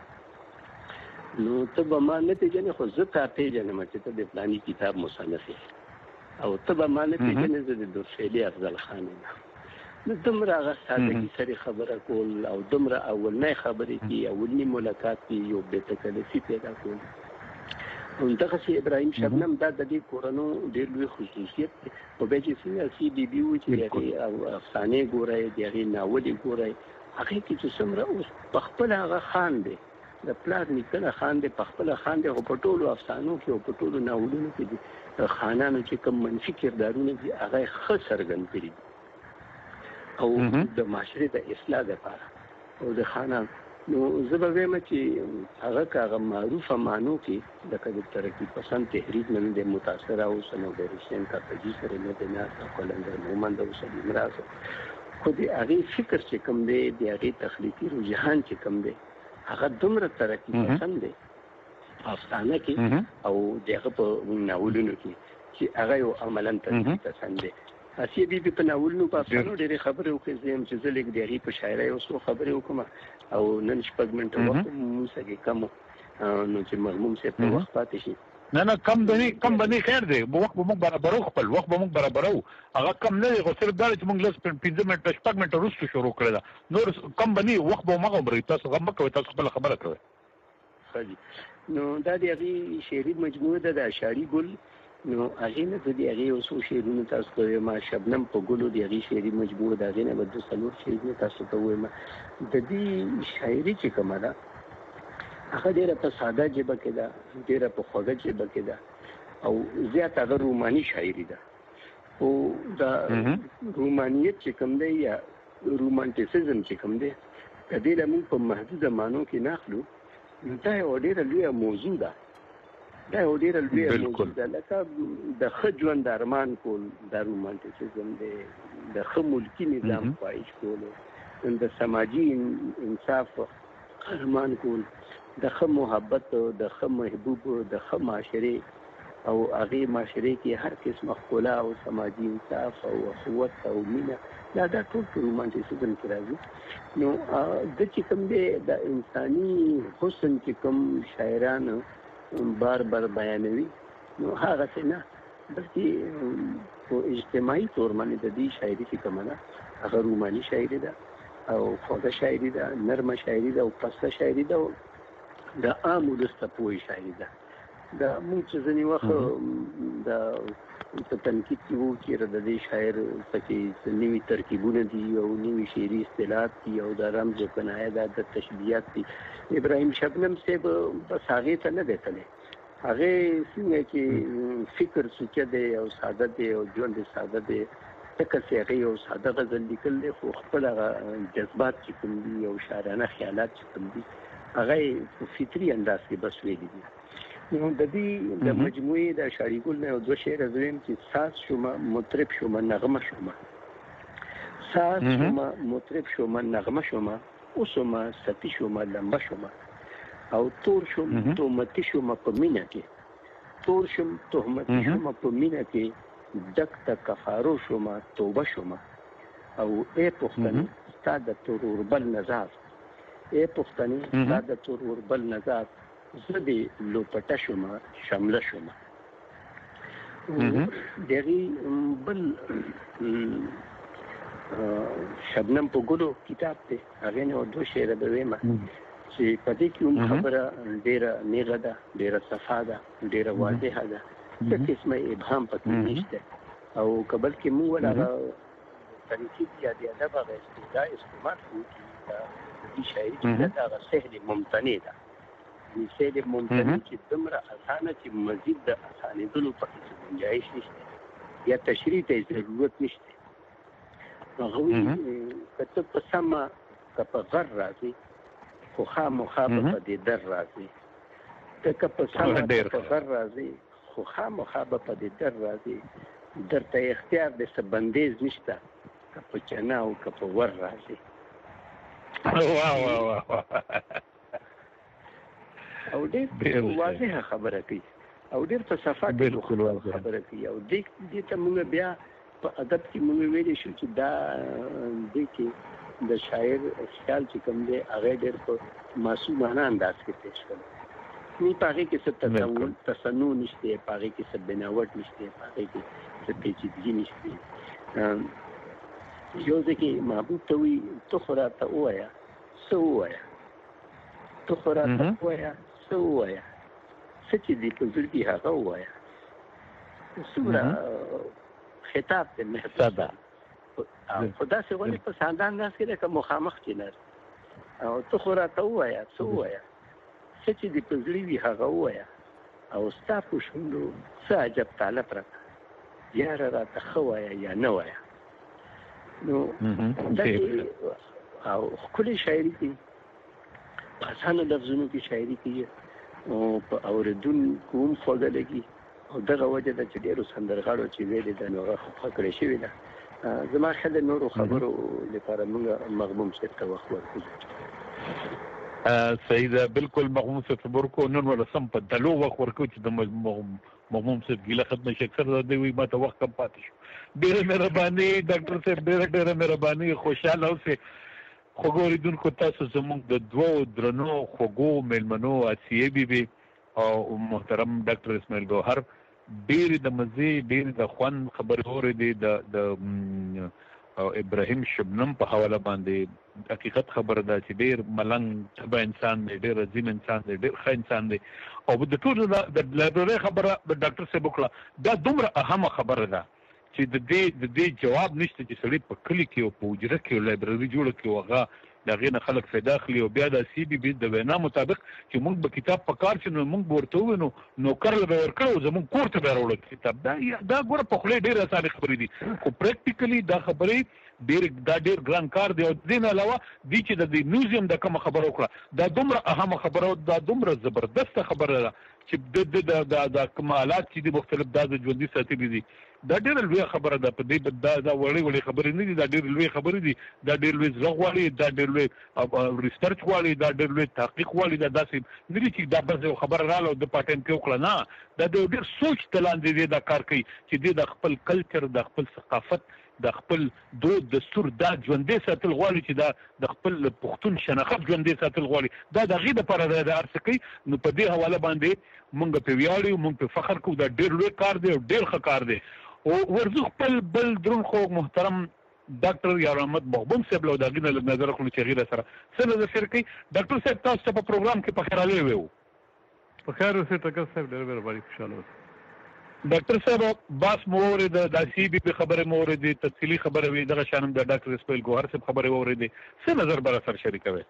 نو ته به ما نه پېژنې خو زه تا پېژنم چې ته د فلاني کتاب مصنف یې او ته به ما نه پېژنې زه د دورشیلي افضل خان یم نو دومره هغه سادګي سره خبره کول او دومره اولنۍ خبرې کې اولنی ملاقات کې یو بېتکلفي پیدا کول دغسې ابراهیم شبنم دا د دې کورنو ډېر لوی خصوصیت دی خو بیا چې څنګه سی بي بي وو چې د هغې افسانې ګورئ د هغې ناولې ګورئ هغې کې چې څومره اوس په خپله هغه خان دی د پلار نیکه خان دی په خپله خان دی خو په ټولو افسانو کې او په ټولو ناولونو کې دي خانانو چې کوم منفي کردارونه دي هغه یې ښه څرګند کړي او د معاشرې د اصلاح دپاره او د خانانو نو زه به وایم چې هغه که هغه معروفه معنو کې لکه د ترقي پسند تحریک نه دی متاثره اوسه نو د حسین کاکاجي سره نه دی ناسته قلندر مومند او سلیم راز خو د هغې فکر چې کوم دی د هغې تخلیقي رجحان چې کوم دی هغه دومره ترقي پسند دی افسانه کې او د هغه په ناولونو کې چې هغه یو عملا ترقي پسند دی. اسیه بیبي په ناولونو په افسانو ډېرې خبرې وکړې زه یم چې زه لږ د هغې په شاعرۍ یو څو خبرې وکړم او نن 6 منټه وخت موږ سره کم نو چې مرحوم صاحب په وخت پاتې شي نه کم بني خیر دی وخت به موږ برابرو خپل وخت به موږ برابرو هغه کم نه دی خو صرف دا چې موږ لس 15 منټه 6 منټه وروسته شروع کړی ده نور کم بني وخت به مغه بري تاسو غم مکوئ تاسو خپل خبره کوئ. نو دا د هغې شعري مجموعه ده د اشعري ګل نو هغې نه زه د هغې یو څو شعرونه تاسو ته وایم شبنم په ګلو د هغې شعري مجموعه د هغې نه به 2-4 شعرونه تاسو ته وایم د دې شاعري چې کومه ده هغه ډېره په ساده ژبه کې ده ډېره په خوږه ژبه کې ده او زیات هغه روماني شاعري ده خو دا رومانیت چې کوم دی یا رومانټیسزم چې کوم دی د دې له موږ په محدوده معنو کې نه اخلو دا یو ډېره لویه موضوع ده. دا یو ډېره لویه موضوع ده. لکه د ښه ژوند ارمان کول دا رومانټیسزم دی، د ښه ملکي نظام خواهش کول، د سماجي انصاف ارمان کول، د ښه محبت، د ښه محبوب، د ښه معاشرې او هغې معاشرې کې هر قسمه ښکلا او سماجي انصاف او اخوت او مینه دا ټول په رومانټیسزم کې راځي. نو د چې کوم دی د انساني حسن چې کوم شاعران بار بار بیانوي نو هغه څه نه، بلکې په اجتماعي طور باندې د دې شاعري چې کومه ده هغه روماني شاعري ده او خوږه شاعري ده، نرمه شاعري ده او پسته شاعري ده، د عام ولس ته پوهې شاعري ده. دا موږ چې ځینې وخت د په تنقید کې وو چې د دې شاعر پکې نوي ترکیبونه دي او نوي شعري اصطلاحات دي او د رمز او کنایه د تشبیهات دي. ابراهیم شبنم صاحب بس هغې ته نه دی تللی. هغې څنګه چې فکر سوچه دی او ساده دی او ژوند یې ساده دی، ځکه چې هغې یو ساده غزل لیکل دی خو خپل هغه جذبات چې کوم دي او شاعرانه خیالات چې کوم دي هغه یې په فطري انداز کې بس ویلي دي. نو د دې د مجموعې د شاعري ګل نه یو دوه شعر زویم چې ساز شومه مطرب شومه نغمه شومه، ساز شومه مطرب شومه نغمه شومه، اوسمه سپي شومه لمبه شومه، او تور شوم تهمتي شومه په مینه کې، تور شوم تهمتي شومه په مینه کې، ډک د کفارو شومه توبه شومه، او ای پښتنې ستا د توروربل نظر، ای پښتنې ستا د توروربل نظر، زه دې لوپټه شومه شمله شومه. دغې بل شبنم په ګلو کتاب دی، هغې نه دوه شعره به ویمه چې په دې کې هم خبره ډېره نیغه ده، ډېره صفا ده، ډېره واضحه ده، څه قسمه ابهام پکې نشته. او که بلکې موږ ول هغه تنقید یا د ادب هغه استعمال کوو چې د دې شاعري چې ده هغه سهل ممتنع ده، سهل ممتنع چې دومره اسانه چې مزید د اسانېدلو پکې گنجایش نشته یا تشریح ته ضرورت نشته. هغه وایي که ته په سمه که په غر راځي خو خامخا به په دې در راځي، ته که په سمه په غر راځي خو خامخا به په دې در راځي، درته اختیار د څه بندیز نشته که په چنه او که په ور راځي. او ډېر واضحه خبره کوي او ډېر په صفا کې خبره کوي. او دې ته موږ بیا په ادب کې موږ ویلی شو چې دا دې کې د شاعر خیال چې کوم دی هغه ډېر په معصومانه انداز کې پیش کړی، نه په هغې کې څه تصنع نشته، په هغې کې څه بناوټ نشته، په هغې کې څه پیچیدګي نشته. یو ځای کې محبوب ته وایي ته خو راته ووایه څه ووایه، ته خو راته ووایه څه ووایه، څه چې دې په زړه کې هغه ووایه. څومره خطاب دی محتاط ده، خو داسې ولې په ساده انداز کې لکه مخامخ کېناست. او ته خو راته ووایه څه ووایه، څه چې دې په زړه وي هغه ووایه، او ستا په شونډو څه عجب طالب راته یاره راته ښه وایه یا نه وایه. نو داسې او ښکلې شاعري کوي، په اسانه لفظونو کې شاعري کوي او په اورېدونکو هم خوږه لګي. او دغه وجه ده چې ډېرو سندرغاړو چې ویلې ده نو هغه خفه کړې شوې ده. زما خیال د نورو خبرو لپاره موږ مغموم صاحب ته وخت ورکوو. صحیح ده، بالکل مغموم صاحب ته ورکوو. نن ولا سم په دلو وخت ورکوو چې د مغموم صاحب ګیله ختمه شي. اکثر دی وایي ما ته وخت کم پاتې شو. ډېره مهرباني ډاکټر صاحب، ډېره مهرباني. خوشحاله اوسئ. خوږو اورېدونکو، تاسو زموږ د دوو درنو خوږو میلمنو اسیې بیبي او محترم ډاکټر اسماعیل ګوهر ډېرې د مزې ډېرې د خوند خبرې اورېدې د ابراهیم شبنم په حواله باندې. حقیقت خبره ده چې ډېر ملنګ طبع انسان دی، ډېر عظیم انسان دی، ډېر ښه انسان دی. او د ټولو د لایبررۍ خبره د ډاکټر صاحب وکړه، دا دومره اهمه خبره ده چې د دې جواب نشته چې سړی په کلي کې او په حجره کې لایبرري جوړه کړي او هغه دا غینه خلک فایده اخلي او بیا د سی بي بي د وینا مطابق چې موږ به کتاب په کار شنو موږ ورته ونو نوکر له ورکړو زموږ کور ته به راوړل کتاب دا ګوره په خله ډېر اسانه خبرې دي خو پریکټیکلی دا خبرې ډېر ګران کار دی او دین علاوه دي چې د میوزیم د کوم خبره وکړه دا دومره اهمه خبره دا دومره زبردست خبره ده چې د کمالات چې د مختلف د ژوندۍ ساتلي دي دا ډېر لوی خبره ده په دې دا وړي خبرې نه دي دا ډېر لوی خبرې دي دا ډېر لوی زغ غواړي دا ډېر لوی ریسرچ غواړي دا ډېر لوی تحقیق غواړي دا داسې نه دي چې دا بس یو خبره رااله د پټن کې وکړه نه دا ډېر سوچ تلاندې دی دا کار کوي چې د خپل کلچر د خپل ثقافت د خپل دود دستور دا ژوندۍ ساتل غواړي چې دا د خپل پښتون شناخت ژوندۍ ساتل غواړي دا د غي د پر د ارڅ کوي نو په دې حواله باندې مونږ په ویاړو مونږ په فخر کوو دا ډېر لوی کار دی او ډېر ښه کار دی او ورزو خپل بل درون خو محترم ډاکټر یار احمد مغبون صاحب له دغه نظر خو چې غیره سره څه نظر شیر کوي ډاکټر صاحب تاسو په پروګرام کې په خیراله ویو په خیر اوسه ټکر صاحب ډېر مهرباني خوشاله اوسه ډاکټر صاحب باس مورید د سی بي بي خبره مورید تفصیلی خبره وی دغه شانم د ډاکټر اسماعیل ګوهر صاحب خبره مورید څه نظر بر سره شریکوي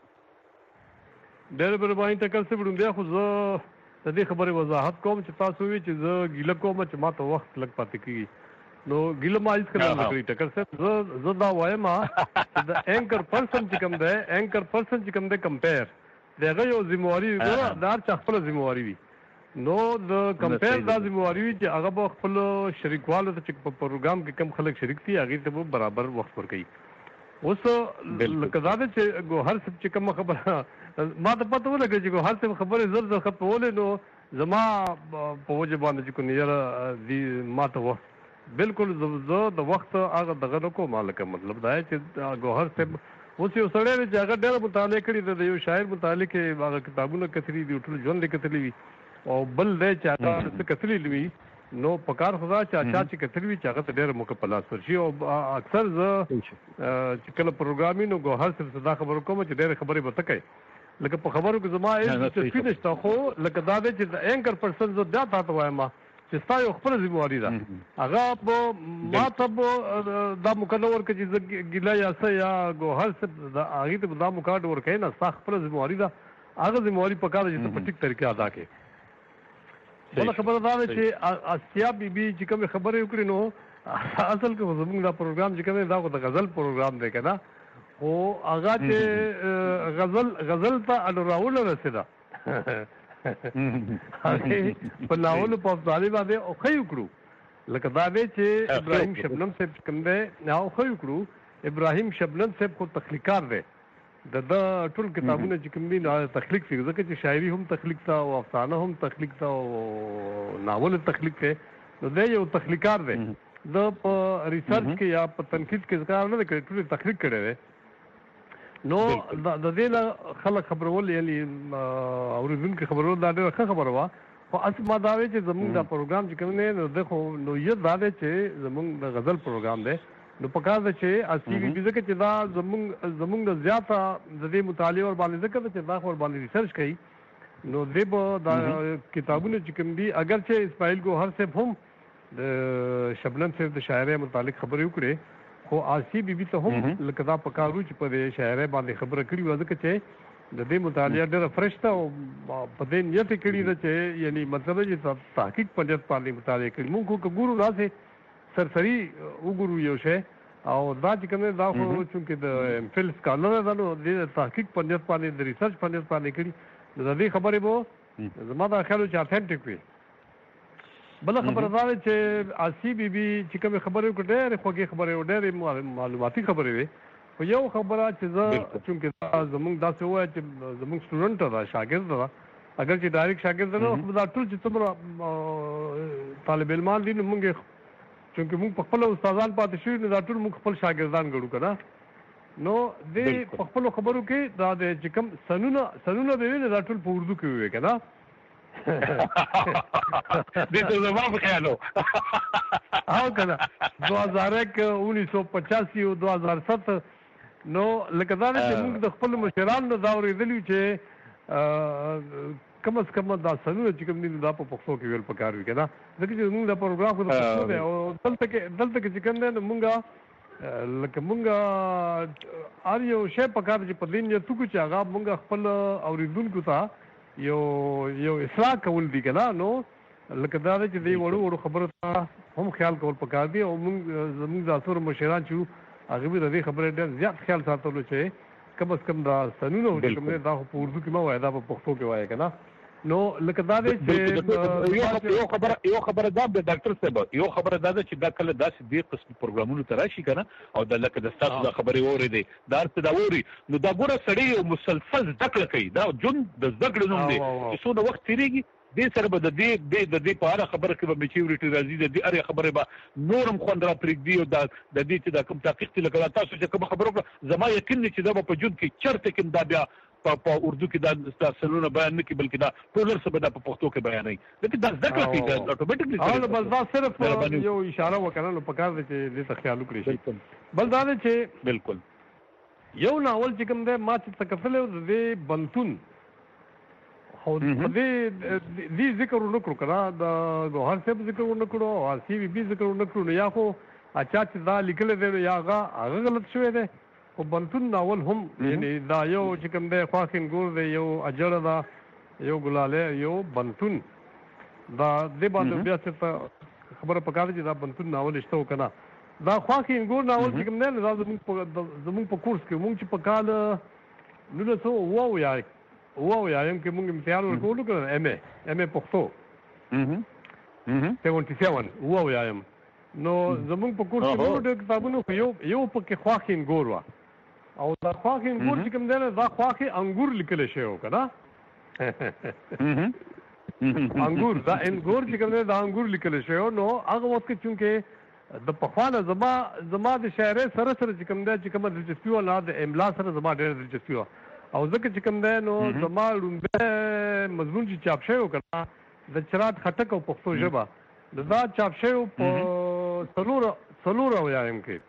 ډېر مهرباني ټکر صاحب روندیا خو زه د دې خبرې وضاحت کوم چې تاسو وی چې زه ګیله کوم چې ما ته وخت لګ پاتې کیږي نو ګیله ما هیڅ کله نه کوي ټکر صاحب زه دا وایم چې د اینکر پرسن چې کوم دی اینکر پرسن چې کوم دی کمپیر دغه یو ذمہواری ګوره دا چې خپل ذمہواری وي نو د کمپیر دا ذمہواری وي چې هغه به خپل شریکوالو ته چې په پروګرام کې کم خلک شریک دي هغه ته برابر وخت ورکړي اوس لکه دا چې ګوهر صاحب چې کوم خبره ما ته پته ولګي چې ګوهر صاحب خبره زر خپلولې نو زما په وجه باندې چې کو نیره دی ما ته وخت بالکل زه د وخت هغه دغه نکو مالک مطلب دا چې ګوهر صاحب اوس یو سړی چې هغه ډېر مطالعه کړي د یو شاعر مطالعه کې هغه کتابونه کتلي دي ټول ژوند کتلي وي او بل دی چې هغه څه کتلي وي نو پکار خدا چې اچھا چې کتلي وي چې هغه ډېر موقع پلاس ورشي او اکثر زه چې کله پروګرامینګ او ګوهر صاحب صدا خبرو کوم چې ډېر خبرې به تکي لکه په خبرو کې زما هیڅ څه نشته خو لکه دا دی چې د اینکر پرسن زه بیا تاسو وایم چې ستا یو خپل ذمہواری ده هغه په ما ته دا مکلور کې چې ګیلا یا څه یا ګوهر صاحب دا هغه ته دا مکاډ ورکې نه ستا خپل ذمہواری ده هغه ذمہواری په کار چې په ټیک طریقې ادا کړي بل خبره دا ده چې اسیا بي بي چې کوم خبرې وکړي نو اصل کې زموږ دا پروګرام چې کوم دا د غزل پروګرام دی کنه او هغه چې غزل ته اډراول رسیدا په ناول په طالب باندې او خې وکړو لکه دا دی چې ابراهیم شبنم صاحب کوم دی نو خې وکړو ابراهیم شبنم صاحب خو تخلیقار دی د ټول کتابونه چې کوم دي تخلیق کوي ځکه چې شاعري هم تخلیق تا او افسانه هم تخلیق تا او ناول تخلیق کوي نو دی یو تخلیقار دی د په ریسرچ کې یا په تنقید کې ځکه نه کوي ټول تخلیق کړي دی نو د دې له خلک خبرول یعنی اوریدونکو خبرول دا ډېره ښه خبره وه خو اصل ما دا وی چې زموږ دا پروګرام چې کوم دی نو دغه نو یو دا دی چې زموږ د غزل پروګرام دی نو پکار ده چې اسی بي بي ځکه چې دا زموږ د زیاته د دې مطالعه ور باندې ځکه چې دا خور باندې ریسرچ کوي نو دې به دا کتابونه چې کوم دي اگر چې اسماعیل ګوهر صاحب هم د شبنم صاحب د شاعرۍ متعلق خبرې وکړي خو آسی بي بي ته هم لکه دا پکارو چې په دې شاعرۍ باندې خبره کړې وه ځکه چې د دې مطالعه ډېره فرش ده او په دې نیت یې کړې ده چې یعنی مطلب چې تحقیق په نیت باندې مطالعه کړي موږ خو که ګورو داسې سرسري وګورو یو شی او دا چې کوم دا خو چونکې د امفل سکالر ده نو د تحقیق په نیت باندې د ریسرچ په نیت باندې کړي نو د دې خبرې به زما دا خیال چې اتھنټیک وي بل خبره دا چې آسی بي بي چې کوم خبرې وکړې ډېرې خوږې خبرې او ډېرې معلوماتي خبرې وي خو یو خبره چې زه چونکې زموږ داسې ووایه چې زموږ سټوډنټ ده شاګرد ده اگر چې ډایرکټ شاګرد نه دا ټول چې څومره طالب علمان دي نو موږ چونکې موږ په خپل استادان پاتې شوي نو دا ټول موږ خپل شاګردان ګڼو که نه نو دې په خپلو خبرو کې دا د چې کوم سنونه به وي دا ټول په اردو کې ووایي که نه دې ته زما په خیال و او که نه 2001 1985 او 2007 نو لکه دا چې موږ د خپلو مشرانو دا اورېدلي چې کم از کم دا سنونه چې کوم دي دا په پښتو کې ویل پکار وي که نه ځکه چې موږ دا پروګرام خو د پښتو دی او دلته کې چې کوم دی نو موږ لکه مونږ هر یو شی پکار چې په دین یې توکو چې هغه مونږ خپل اوریدونکو ته یو اصلاح کول دي که نه. نو لکه دا دی چې دې وړو خبرو ته هم خیال کول پکار دي او زموږ د اثرو مشران چې هغه به د دې خبرې ډېر زیات خیال ساتلو چې کم از کم دا سنونه چې کوم دی دا خو په اردو کې مه وایه، دا په پښتو کې وایه که نه. نو لکه دا دی چې یو خبره دا د ډاکټر صاحب یو خبره دا ده چې دا کله داسې دې قسم پروګرامونو ته راشي که نه او دا لکه د ستاسو دا خبرې واورېدې دا هر څه دا واوري نو دا ګوره سړی یو مسلسل زده کړه کوي. دا ژوند د زده کړې نوم دی چې څونه وخت تېرېږي دې سره به د دې په هره خبره کې به میچورټي راځي، د دې هرې خبرې به نور هم خوند را پرېږدي او د دې چې دا کوم تحقیق چې لکه تاسو چې کومه خبره وکړه زما یقین دی چې دا به په ژوند کې چېرته کې دا بیا په اردو کې دا سلونه بیان نه کړي بلکې دا ټول هر څه به دا په پښتو کې بیانوي. لکه دا زده کړه کوي اټومیټکلي. بس دا صرف یو اشاره وکړه نو پکار دی چې دې ته خیال وکړي شي. بل دا دی چې بالکل یو ناول چې کوم دی ما چې څه کتلی و د دې بلتون خو دې ذکر ونه کړو که نه د ګوهر صاحب ذکر ونه کړو او CVB ذکر ونه کړو نو یا خو چا چې دا لیکلی دی یا هغه غلط شوی دی. خو بلتون ناول هم یعنی دا یو چې کوم دی خواخین ګور دی یو اجړه ده یو ګلالی یو بلتون دا دې باندې بیا څه خبره پکار ده چې دا بلتون ناول شته و که نه. دا خواخین ګور ناول چې کوم دی نو دا زموږ په کورس کې مونږ چې په کال 1978 کې مونږ امتحان ورکولو که نه MA پښتو 77 نو زموږ په کورس کې مونږ ډېر کتابونه خو یو پکې خواخین ګور وه او دا خواخین ګور چې کوم دی نه دا خواخې انګور لیکلی شوی و که نه انګور دا انګور چې کوم دی دا انګور لیکلی شوی و. نو هغه وخت کې چونکې د پخوا نه زما د شاعرۍ سره چې کوم دی چې کومه دلچسپي وه نه د املا سره زما ډېره دلچسپي وه او ځکه چې کوم دی نو زما لومړی مضمون چې چاپ شوی و که نه د چراغ خټک او پښتو ژبه دا چاپ شوی په 4 کې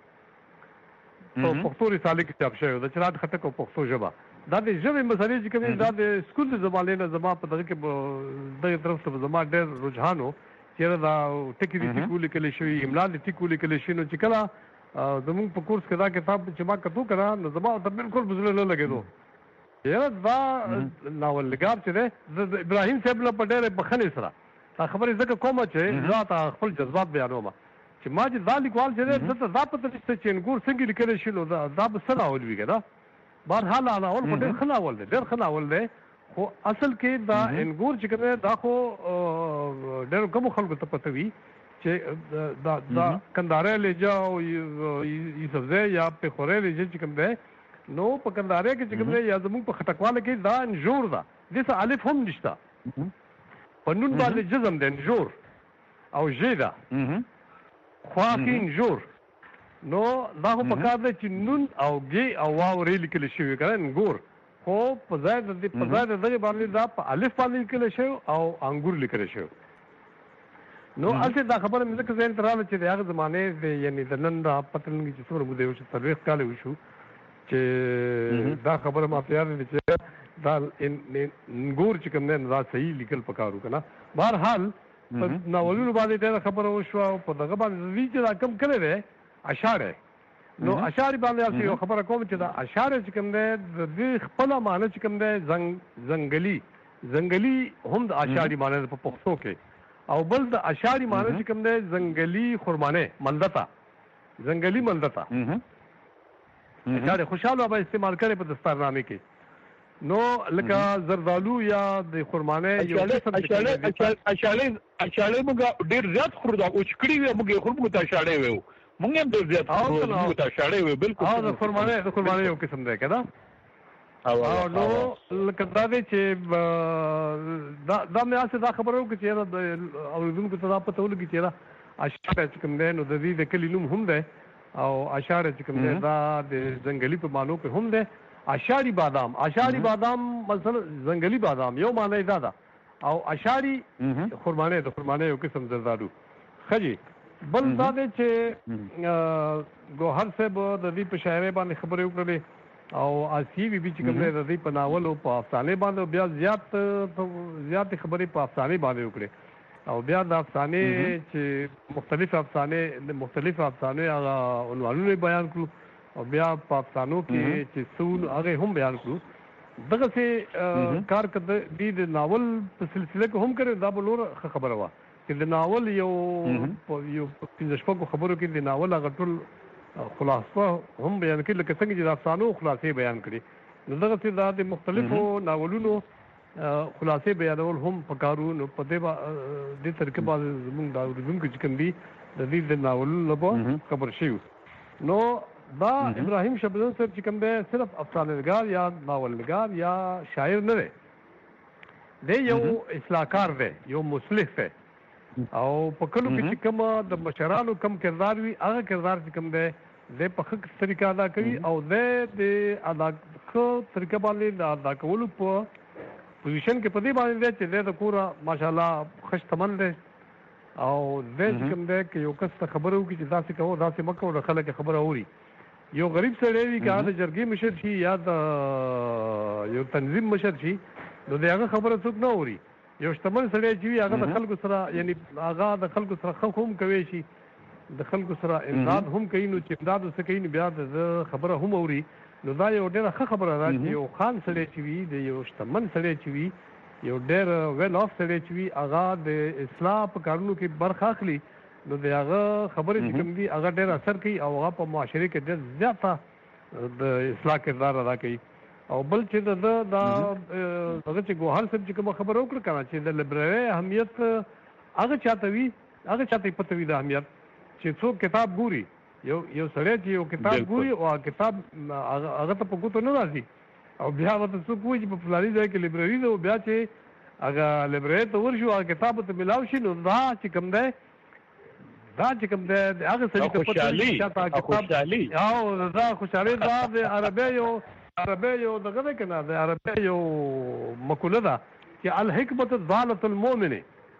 په پښتو رسالې کې چاپ شوی د چراغ خټک او پښتو ژبه. دا د ژبې مسلې چې کوم دا د سکول د زمانې نه زما په دغه کې دغه طرف ته زما ډېر رجحان و چې دا ټکي د ټکو لیکلی شوي املا د ټکو لیکلی شوي. نو چې کله زموږ په کورس کې دا کتاب چې ما کتو که نه نو زما ته بالکل په زړه نه لګېدو. یاره دا ناولنګار چې دی د ابراهیم صاحب نه په ډېرې بخښنې سره دا خبرې ځکه کومه چې زه ته خپل جذبات بیانوم چې ما چې دا لیکوال چې دی دلته دا پته نشته چې انګور څنګه لیکلی شي نو دا به څه ناول وي که نه. بهرحال ناول خو ډېر ښه ناول دی ډېر ښه ناول دی خو اصل کې دا انګور چې کوم دی دا خو ډېرو کمو خلکو ته پته وي چې دا کندهارۍ لهجه او یوسفزۍ یا پېښورۍ لهجه چې کوم دی نو په کندهارۍ کې چې کوم دی یا زموږ په خټکواله کې دا انژور ده دې څه الف هم نشته په نون باندې جزم دی انژور او ژ ده خواخې انژور. نو دا خو پکار دی چې نون او ګې او واو رې لیکلی شوي که نه انګور خو په ځای د دغې باندې دا په الف باندې لیکلی شوی او انګور لیکلی شوی. نو هلته دا خبره مې ځکه ذهن ته راغله چې د هغه زمانې د یعنې د نن دا پته نه لګي چې څومره موده وشو 40 کاله وشو چې دا خبره ما ته یاد دی چې دا انګور چې کوم دی دا صحیح لیکل پکار و که نه. بهرحال په ناولونو باندې ډېره خبره وشوه او په دغه باندې دوی چې دا کم کلی دی اشعار نو اشعار باندې یو خبره کوم چې دا اشعار چې کوم دی د دې خپله معنی چې کوم دی ځنګلي هم د اشعاري معنی په پښتو کې او بل د اشعاري معنی چې کوم دی ځنګلي خرمانه مندته ځنګلي مندته اشعار خوشحال بابا استعمال کړي په دستارنامې کې. نو لکه زردالو یا د خرمانه یو اشعاري موږ ډېر زیات خورو دا اوچ کړي وي موږ یې خورو موږ ته اشعاري ویو موږ هم ډېر زیات خورو موږ ته اشعاري ویو بالکل د خرمانه یو قسم دی که نه او نو لکه دا دی چې دا مې هسې دا خبره وکړه چې یاره اورېدونکو ته دا پته ولګي چې یاره اشعار چې کوم دی نو د دې د کلي نوم هم دی او اشعار چې کوم دی دا د ځنګلي په معنو کې هم دی. اشعاري بادام مثلا ځنګلي بادام یو معنی دا ده او اشعاري خرمانه د خرمانه یو قسم زردالو ښه. بل دا دی چې ګوهر صاحب د دې په شاعرۍ باندې خبرې وکړلې او CVB چې کوم دی د دې په ناول او په افسانې باندې بیا زیاتې خبرې په افسانې باندې وکړې او بیا د افسانې چې مختلف افسانې هغه عنوانونه بیان کړو او بیا په افسانو کې چې سول هغه هم بیان کړو. دغه سي کار کده د ناول په سلسله کې هم کړو. دا به نور خبره وا چې د ناول یو پنځه خبرو کې د ناول هغه ټول خلاصه هم بیان کړي لکه څنګه چې د افسانو خلاصې بیان کړي. نو دغه سي د مختلفو ناولونو خلاصې بیانول هم پکارو. نو په دې طریقې باندې زموږ دا ورزونکو چې کوم دي د دې د ناولونو لپاره خبر شي. نو دا ابراهیم شبنم صاحب چې کوم دی صرف افسانه نگار یا ناول نگار یا شاعر نه دی، دی یو اصلاحکار دی، یو مصلح دی. او په کلو کې چې کوم د مشرانو کم کردار وي هغه کردار چې کوم دی د په ښه طریقه ادا کوي او د ادا طریقه باندې د ادا کولو په پوزیشن کې په دې باندې دی چې د کوره ماشاءالله خشتمن دی. او د چې کوم دی کې یو کس ته خبره وکړي چې داسې کوو داسې مه کوو د خلک خبره اوري. یو غریب سړی وي که هغه د جرګې مشر شي یا د یو تنظیم مشر شي نو د هغه خبره څوک نه اوري. یو شتمن سړی چې وي هغه د خلکو سره یعنی هغه د خلکو سره ښه هم کوي شي، د خلکو سره امداد هم کوي. نو چې امداد ورسره کوي نو بیا د خبره هم اوري. نو دا یو ډېره ښه خبره ده چې یو خان سړی چې وي د یو شتمن سړی چې وي یو ډېر ویل آف سړی چې وي هغه د اصلاح په کارونو کې برخه اخلي. نو د هغه خبرې چې کوم دي هغه ډېر اثر کوي او هغه په معاشرې کې ډېر زیاته د اصلاح کردار ادا کوي. او بل چې د هغه چې ګوهر صاحب چې کومه خبره وکړه که نه چې د لایبررۍ اهمیت هغه چاته وي هغه چاته یې پته وي د اهمیت چې څوک کتاب ګوري. یو سړی چې یو کتاب ګوري او کتاب هغه ته په ګوتو نه راځي او بیا ورته څوک وایي چې په فلاني ځای کې لایبرري ده او بیا چې هغه لایبررۍ ته ورشو هغه کتاب ته ملاو شي نو دا چې کوم دی هغه سړي ته پته وي چې چاته کتاب او دا خوشحالي دا د عربۍ یو دغه دی که نه د عربۍ یو مقوله ده چې الحکمت ضالة المؤمن.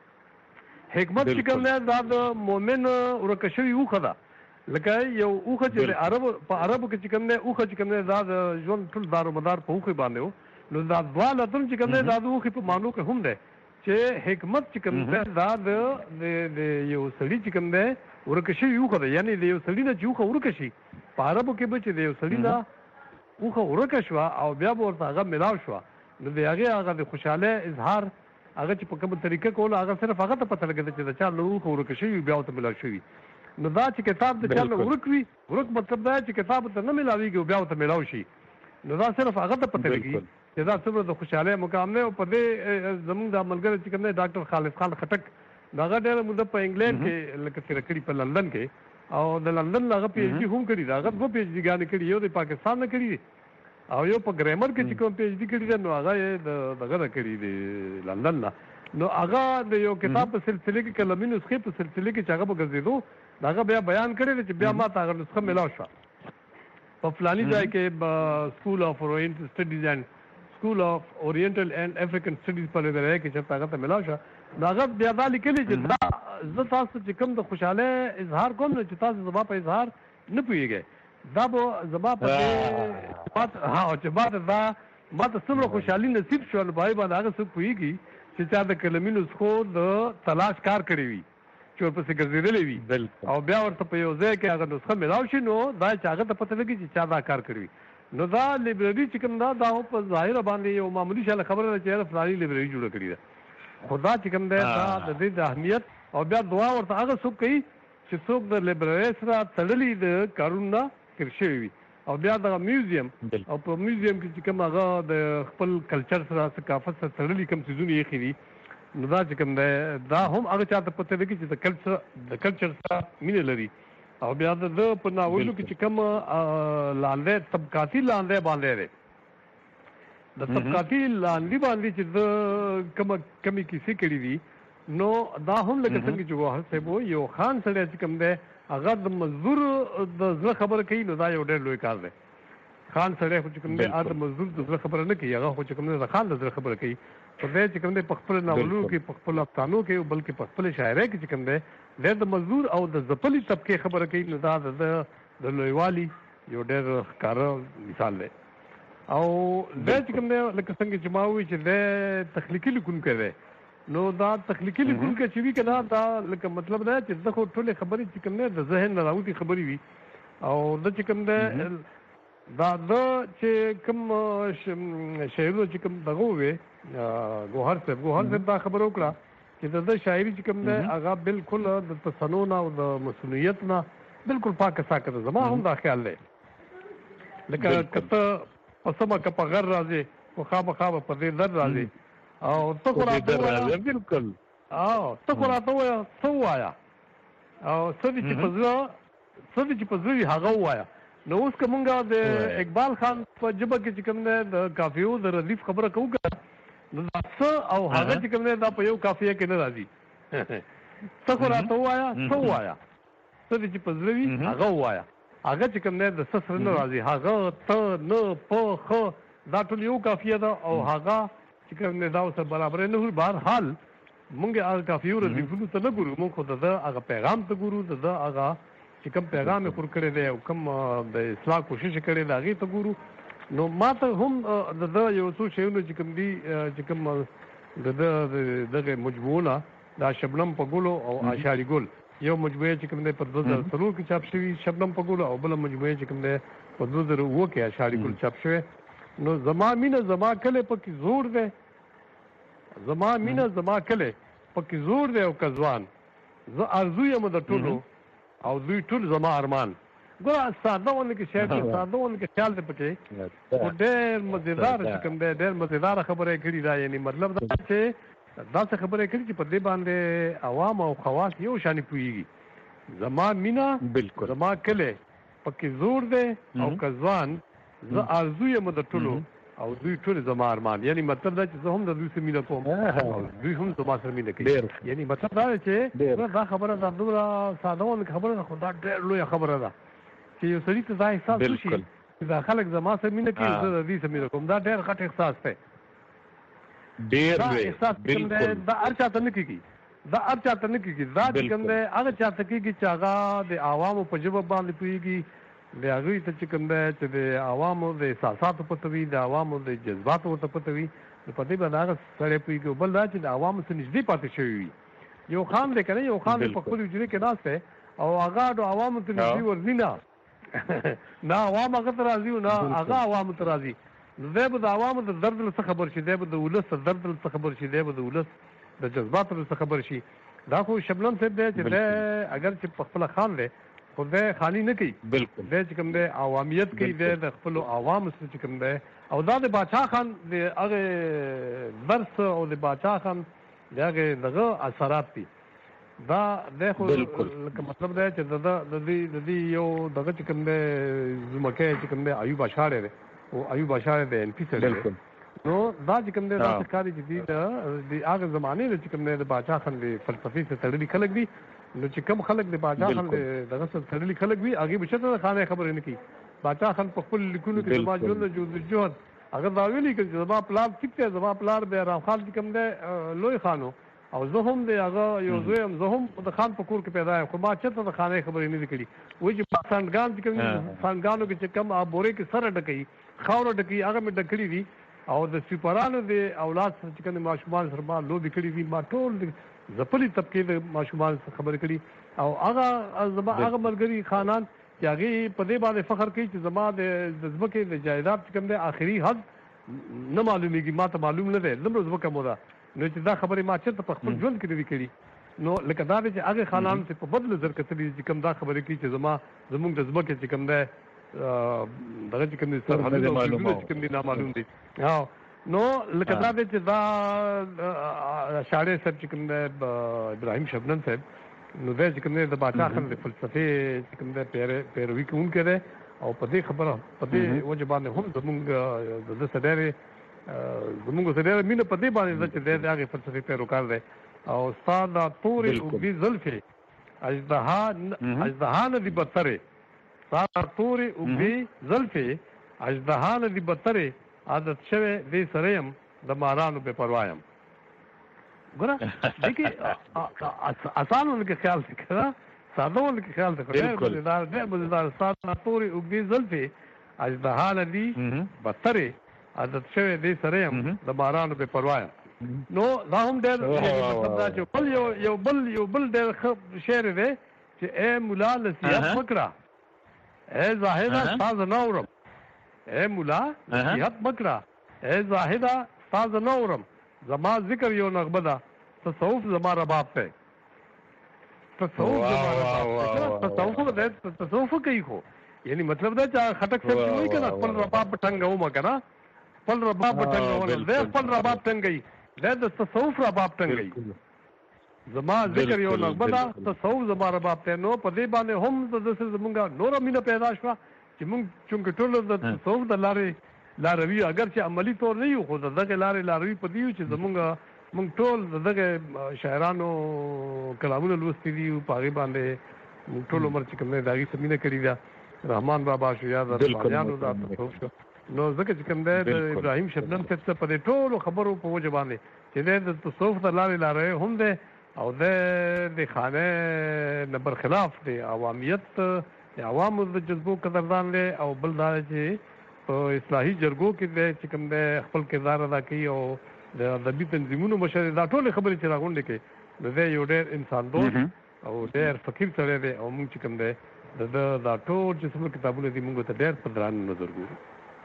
حکمت چې کوم دی دا د مؤمن ورکه شوې اوښه ده. لکه یو اوښه چې په عربو کې چې کوم دی اوښه چې کوم دی دا د ژوند ټول دارومدار په اوښې باندې و. نو دا ضالة چې کوم دی دا د اوښې په معنو کې هم دی چې حکمت چې کوم دی دا د یو سړي چې کوم دی ورکه شوې اوښه ده. یعنې د یو سړي نه چې اوښه ورکه شي په عربو کې به چې د یو سړي نه اوښه ورکه شوه او بیا به ورته هغه ملاو شوه نو د هغې د خوشحالۍ اظهار هغه چې په کومه طریقه کوله هغه صرف هغه ته پته لګېده چې د چا له اوښه ورکه شوي بیا ورته ملاو شوي. نو دا چې کتاب د چا نه ورک وي ورک مطلب دا چې کتاب ته نه ملاویږي او بیا ورته ملاو شي نو دا صرف هغه ته پته لګي چې دا څومره د خوشحالۍ مقام دی. او په دې زموږ دا ملګری چې کوم دی ډاکټر خالد خان خټک هغه ډېره موده په انګلینډ کې لکه تېره کړي په لندن کې او د لندن هغه پی ایچ ډي هم کړي ده. هغه 2 پی ایچ ډي ګانې کړي، یو د پاکستان نه کړي او یو په ګرامر کې چې کوم پی ایچ ډي کړي ده نو هغه یې دغه نه کړي د لندن نه. نو هغه د یو کتاب په سلسله کې کلمي نسخې په سلسله کې چې هغه به ګرځېدو هغه بیا بیان کړی دی چې بیا ما ته هغه نسخه ملاو شوه په فلاني ځای کې سکول اف اورینټل سټډیز اینډ سکول اف اورینټل اینډ افریقن سټډیز په لایبررۍ کې چې هغه ته ملاو شوه. نو هغه بیا دا لیکلي چې دا زه تاسو چې کوم د خوشحالۍ اظهار کوم نو چې تاسو زما په اظهار نه پوهېږئ دا به زما په چې ما ته څومره خوشحالي نصیب شوه نو په هغې باندې هغه څوک پوهېږي چې چا د کلمي نسخو د تلاش کار کړی وي چې ورپسې ګرځېدلی وي او بیا ورته په یو ځای کې هغه نسخه ملاو شي نو دا چې هغه ته پته لګي چې چا دا کار کړی وي. نو دا لایبرري چې کوم دا په ظاهره باندې یو معمولي شاله خبره ده چې یاره فلاني لایبرري جوړه کړې ده خو دا چې کوم دی دا د دې د اهمیت او بیا دعا ورته هغه څوک کوي چې څوک د لایبررۍ سره تړلي د کارونو نه تېر شوي وي. او بیا دغه میوزیم او په میوزیم کې چې کوم هغه د خپل کلچر سره ثقافت سره تړلي کوم څیزونه ایښي دي نو دا چې کوم دی دا هم هغه چاته پته لګي چې د کلچر سره مینه لري. او بیا د په ناولو کې چې کوم لاندې طبقاتي لاندې باندې دی د طبقاتي لاندې باندې چې د کمې کیسې کړي دي نو دا هم لکه څنګه چې ګوهر صاحب یو خان سړی چې کوم دی هغه د مزدور د زړه خبره کوي نو دا یو ډېر لوی کار دی. خان سړی خو چې کوم دی هغه د مزدور د زړه خبره نه کوي هغه خو چې کوم دی د خان د زړه خبره کوي. په دی چې کوم دی په خپلو ناولونو کې په خپلو افسانو کې بلکې په خپلې شاعرۍ کې چې کوم دی دی د مزدور او د ځپلي طبقې خبره کوي نو دا د لویوالي یو ډېر ښکاره مثال دی. او دی چې کوم دی لکه څنګه چې ما ووایي چې دی تخلیقي لیکونکی دی نو دا تخلیقي لیکونکی چې وی کنه دا لکه مطلب دا چې دغه ټولې خبرې چې کوم نه د ذهن نه راوتي خبرې وي او د چې کوم ده دا چې کوم شاعرونو چې کوم دغه وي ګوهر صاحب دا خبر وکړه چې د شاعري چې کوم ده هغه بالکل د تصنع او د مسنویت نه بالکل پاکه ساکه زما هم دا خیال دی لکه کته پسمه که په غر راځي او خامخا په دې در راځي او ته خو راته وایه بالکل ته خو راته وایه څه ووایه او څه دي چې په زړه وي هغه ووایه نو اوس که مونږ د اقبال خان په ژبه کې چې کوم دی د قافیو د ردیف خبره کوو که نو دا څه او هغه چې کوم دی دا په یو قافیه کې نه راځي څه خو راته ووایه څه ووایه څه دي چې په زړه وي هغه ووایه هغه چې کوم دی د څه سره نه راځي هغه ته نه په ښه دا ټول یو قافیه ده او هغه چې کوم دی دا ورسره برابر نه وي بهرحال مونږ هغه قافیو ردیفونو ته نه ګورو مونږ خو د هغه پیغام ته ګورو د هغه چې کوم پیغام یې خور کړی دی او کوم د اصلاح کوشش کړی دی هغې ته ګورو نو ما ته هم د یو څو شیونو چې کوم دي چې کوم د دغه مجموعونه دا شبنم په ګلو او اشاري ګل یو مجموعه چې کوم دی په 2003 کې چاپ شوي شبنم په ګلو او بله مجموعه چې کوم دی په 2009 کې اشاري ګل چاپ شوی نو زما مینه زما کلی پکې زور دی زما مینه زما کلی پکې زور دی او کځوان زه ارزو یم د ټولو او دوی ټول زما ارمان ګوره ساده ونه کې شعر کې ساده ونه کې خیال دی پکې خو ډېر مزېدار چې کوم دی ډېر مزېداره خبره یې کړې ده یعنې مطلب دا چې داسې خبره یې کړې چې په دې باندې عوام او خواص یو شانې پوهېږي زما مینه زما کلی پکې زور دی او کځوان زه ارزو یم د ټولو او دوی ټول زما ارمان یعنی مطلب دا چې زه هم د دوی سره مینه کوم او دوی هم زما سره مینه کوي یعنی مطلب دا چې دا خبره دا دومره ساده ونه خبره ده خو دا ډېر لویه خبره ده چې یو سړي ته دا احساس وشي چې دا خلک زما سره مینه کوي زه د دوی سره مینه کوم دا ډېر غټ احساس دی دا احساس دا هر چاته نه کېږي دا هر چاته نه کېږي دا چې کوم دی هغه چاته کېږي چې هغه د عوامو په ژبه باندې پوهېږي د هغوی ته چې کوم دی چې د عوامو د احساساتو پته وي د عوامو د جذباتو ورته پته وي نو په دې باندې هغه سړی پوهېږي بل دا چې د عوامو سره نږدې پاتې شوي وي یو خان دی که نه یو خان په خپل حجرې کې ناست دی او هغه د عوامو ته نږدې ورځي نه عوام هغه ته راځي نه هغه عوامو ته راځي نو دی به د عوامو د درد له څه خبر شي دی به د ولس د درد له څه خبر شي دی به د ولس د جذباتو له څه خبر شي دا خو شبنم صاحب دی چې دی اگر چې په خپله خان دی خو دی خالي نه کوي بالکل دی چې کوم دی عوامیت کوي دی د خپلو عوامو سره چې کوم دی او دا د باچا خان د هغې درس او د باچا خان د هغې دغه اثرات دي دا دی خو لکه مطلب دی چې د دې یو دغه چې کوم دی زمکی چې کوم دی ایوب اشاړی دی او ایوب اشاړی د NP سره دی نو دا چې کوم دی داسې ښکاري چې دوی د هغه زمانې نه چې کوم دی د باچا خان د فلسفې سره تړلي خلک دي نو چې کوم خلک د باچا خان دغه سره تړلي خلک وي هغې به چېرته د خانې خبرې نه کوي باچا خان په خپل لیکونو کې زما ژوند جهد هغه دا ویلي که زما پلار ټیک دی زما پلار د رام خان چې کوم دی لوی خان او زه هم د هغه یو زوی یم زه هم د خان په کور کې پیدا یم خو ما چېرته د خانې خبرې نه دي کړي وایي چې سانډګان چې کوم سانډګانو کې چې کوم بورې کې سره ډکوي خاوره ډکوي هغه مې ډک کړي دي او د سپیپرانو د اولاد سره چې کوم ماشومان سره ما لوبې کړي دي ما ټول ځپلي طبقې د ماشومان سره خبرې کړي او زما هغه ملګري خانان چې هغې په دې باندې فخر کوي چې زما د ځمکې د جایداد چې کوم دی آخري حد نه معلومیږي ما ته معلوم نه دی دومره ځمکه مو ده نو چې دا خبرې ما چېرته په خپل ژوند کې نه دي کړي نو لکه دا دی چې هغې خانانو چې په بد نظر کتلي چې کوم دا خبرې کوي چې زموږ د ځمکې چې کوم دی دغه چې کوم دي سرحدونه چې کوم دي نامعلوم دي نو لکه دا دی چې دا شاعر صاحب چې کوم دی ابراهیم شبنم صاحب نو دی چې کوم دی د باچا خان د فلسفې چې کوم دی پیروي کوونکی دی او په دې خبره په دې وجه باندې هم زموږ د ده سره ډېرې زموږ سره ډېره مینه په دې باندې ده چې دی د هغې فلسفې پیروکار دی او ستا دا تورې اوږدې زلفې اژدها نه دي بدترې ستا دا تورې اوږدې زلفې اژدها نه دي بدترې عادت شوی دې سره یم د مارانو بې پروا یم ګوره دې کې اسان ونه کې خیال دی که نه ساده ونه کې خیال دی ډېر مزېدار ستا دا تورې اوږدې زلفې اژدها نه دي بدترې عادت شوی دې سره یم د مارانو بې پروا یم نو دا هم ډېر مطلب دا چې یو بل ډېر شعر دی چې اے مولا نصیحت مکړه اے زاهده ساز نورم اے مولا نصیحت مکړه اے زاهده ساز نورم زما ذکر یو نغمه ده تصوف زما رباب ته تصوف کوي خو یعنی مطلب دا چې خټک څه کوي کنه خپل رباب ټنګو ما کنه خپل رباب ټنګو نه خپل رباب ټنګي دا د تصوف رباب ټنګي زما ذکر یو نغمه ده تصوف زما رباب ته نو په دې باندې هم د زمونږه نور مینه پیدا شوه چې مونږ چونګ ټول د تصوف د لاروي اگر چې عملی طور نه یو خو دغه لاروي په دیو چې زمونږه مونږ ټول دغه شاعرانو کلامونه لوستي دي په هغه باندې ټول عمر چې کوم نه داغي سمینه کړی دا رحمان بابا شو یا د باندې دا تصوف شو نو ځکه چې کوم د ابراهیم شبنم څخه په دې ټول خبرو په وجه باندې چې د تصوف د لارې هم ده او د خانه نمبر خلاف دی عوامیت عوامو د جذبو قدردان دی او بل دا چې په اصلاحي جرګو کې چې کوم د خپل کردار ادا کوي او د ادبي تنظیمونو مشر دا ټول خبرې چې راغونډې کوي نو دی یو ډېر انسان دوست او ډېر فقیر سره دی او موږ چې کوم دی دا ټول چې څومره کتابونه دي موږ ته ډېر په درانه نظر ګورو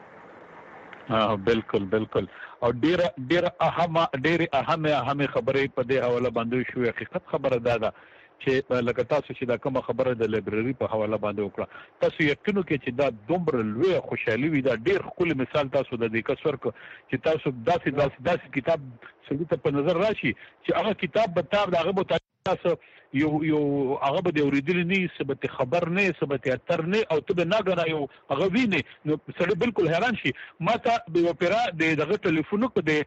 بالکل او ډېر اهمه خبرې په دې حواله باندې شو حقیقت خبره ده چې لکه تاسو چې دا کومه خبره د لایبرری په حواله باندې وکړه تاسو یقینو کې چې دا دومره لوی خوشحالي وي دا ډېر ښکلی مثال تاسو د دې کس ورکړو چې تاسو داسې کتاب سړي ته په نظر راشي چې هغه کتاب به هغه به تاسو یو هغه به د اورېدلي نه څه به خبر نه څه به اتر نه او ته به ناګنه یو هغه وینې نو سړی بالکل حیران شي ما ته د اپرا د دغه ټلیفون په د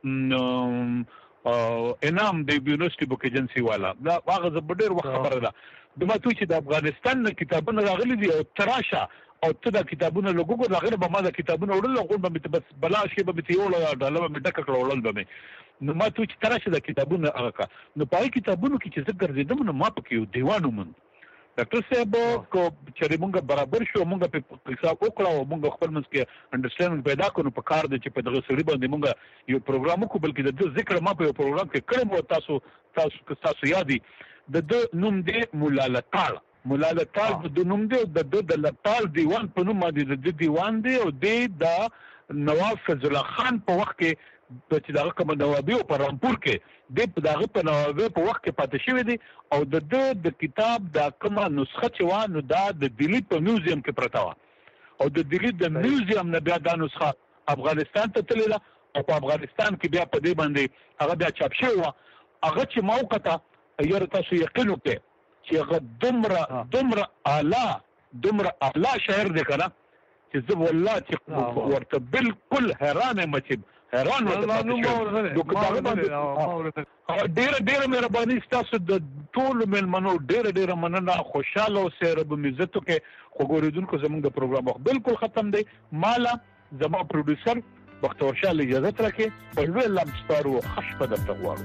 انعام د یونیورسيټي بوک ایجنسی والا دا هغه ډېر وخت خبره ده د ما ته چې د افغانستان کتابونه راغلي دي او تراشه او ته دا کتابونه لګوګو راغله به ما دا کتابونه وړل غوړ به بس بلا شي به ته یو ډاله به ډکه کړول به نو ما ته چې تراشه دا کتابونه هغه نو پای کتابونو کې چې ذکر دې نو ما پکې یو دیوان ومن ډاکټر صاحب کو چې موږ برابر شو موږ په حساب وکړو موږ خپل منځ کې انډرستانډینګ پیدا کړو په کار دي چې په دغه سړي باندې موږ یو پروګرام وکړو بلکې د ذکر ما په یو پروګرام کې کړم او تاسو یادي د نوم دی مولا لطال د نوم دی د لطال دیوان په نوم باندې د دیوان دی او د نواب فضل الله خان په وخت کې چې دغه کوم نوابي او پرامپور کې دغه په نوابي په وخت کې پاتې شوی دی او د کتاب د کومه نسخه چې وانه دا د دلی په میوزیم کې پرتا و او د دلی د میوزیم نه بیا دا نسخه افغانستان ته تلله او په افغانستان کې بیا په دې باندې هغه بیا چاپ شوی و هغه چې موقته یاره تاسو یقین وکړئ چې هغه دومره اعلی شاعر دی کنه چې زه والله چې ورته بالکل حیران یم چې حیران ډېر مهرباني ستاسو د ټولو مېلمنو ډېر مننه خوشاله اوسئ رب عزت وکړي خو ګورېدونکو زموږ د پروګرام وخت بالکل ختم دی مالا زما پروډوسر بختور شاه اجازه راکړي په لوی لمسپارو ښه شپه درته غواړو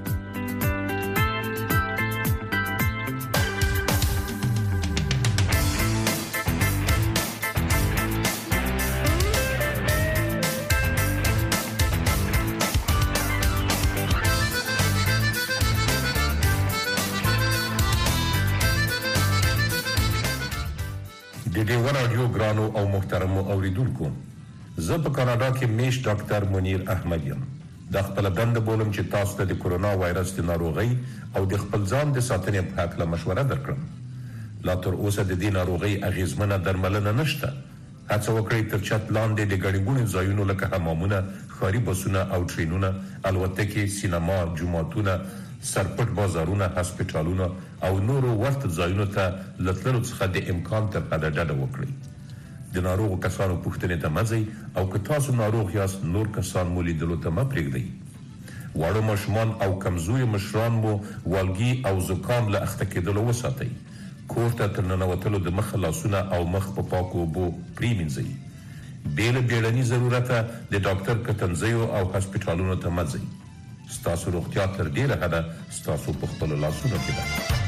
د ډیو رادیو ګرانو او محترمو اوریدونکو زه په کاناډا کې میش ډاکټر منیر احمد یم د خپل دند بولم چې تاسو ته د کورونا وایرس د ناروغي او د خپل ځان د ساتنې په اړه مشوره درکړم لا تر اوسه د دې ناروغي اغیزمنه درملنه نشته هڅه وکړئ تر چت لاندې د ګڼګونو ځایونو لکه حمامونه ښاري بسونه او ټرینونه الوتکې سینما جوماتونه سرپټ بازارونه هسپټالونه او نورو ورته ځایونو ته لتلو څخه د امکان تر حده ډډه وکړئ د ناروغو کسانو پوښتنې ته مه ځئ او که تاسو ناروغ یاست نور کسان مو لیدلو ته مه پرېږدئ واړه ماشومان او کمزوري مشران مو والګي او زکام له اخته کېدلو وساتئ کور ته تر ننوتلو د مخه لاسونه او مخ په پاکو اوبو پرېمینځئ بې له بیړني ضرورته د ډاکټر کتنځیو او هسپټالونو ته مه ځئ ستاسو روغتیا تر ډېره حده ستاسو په خپلو لاسونو کې ده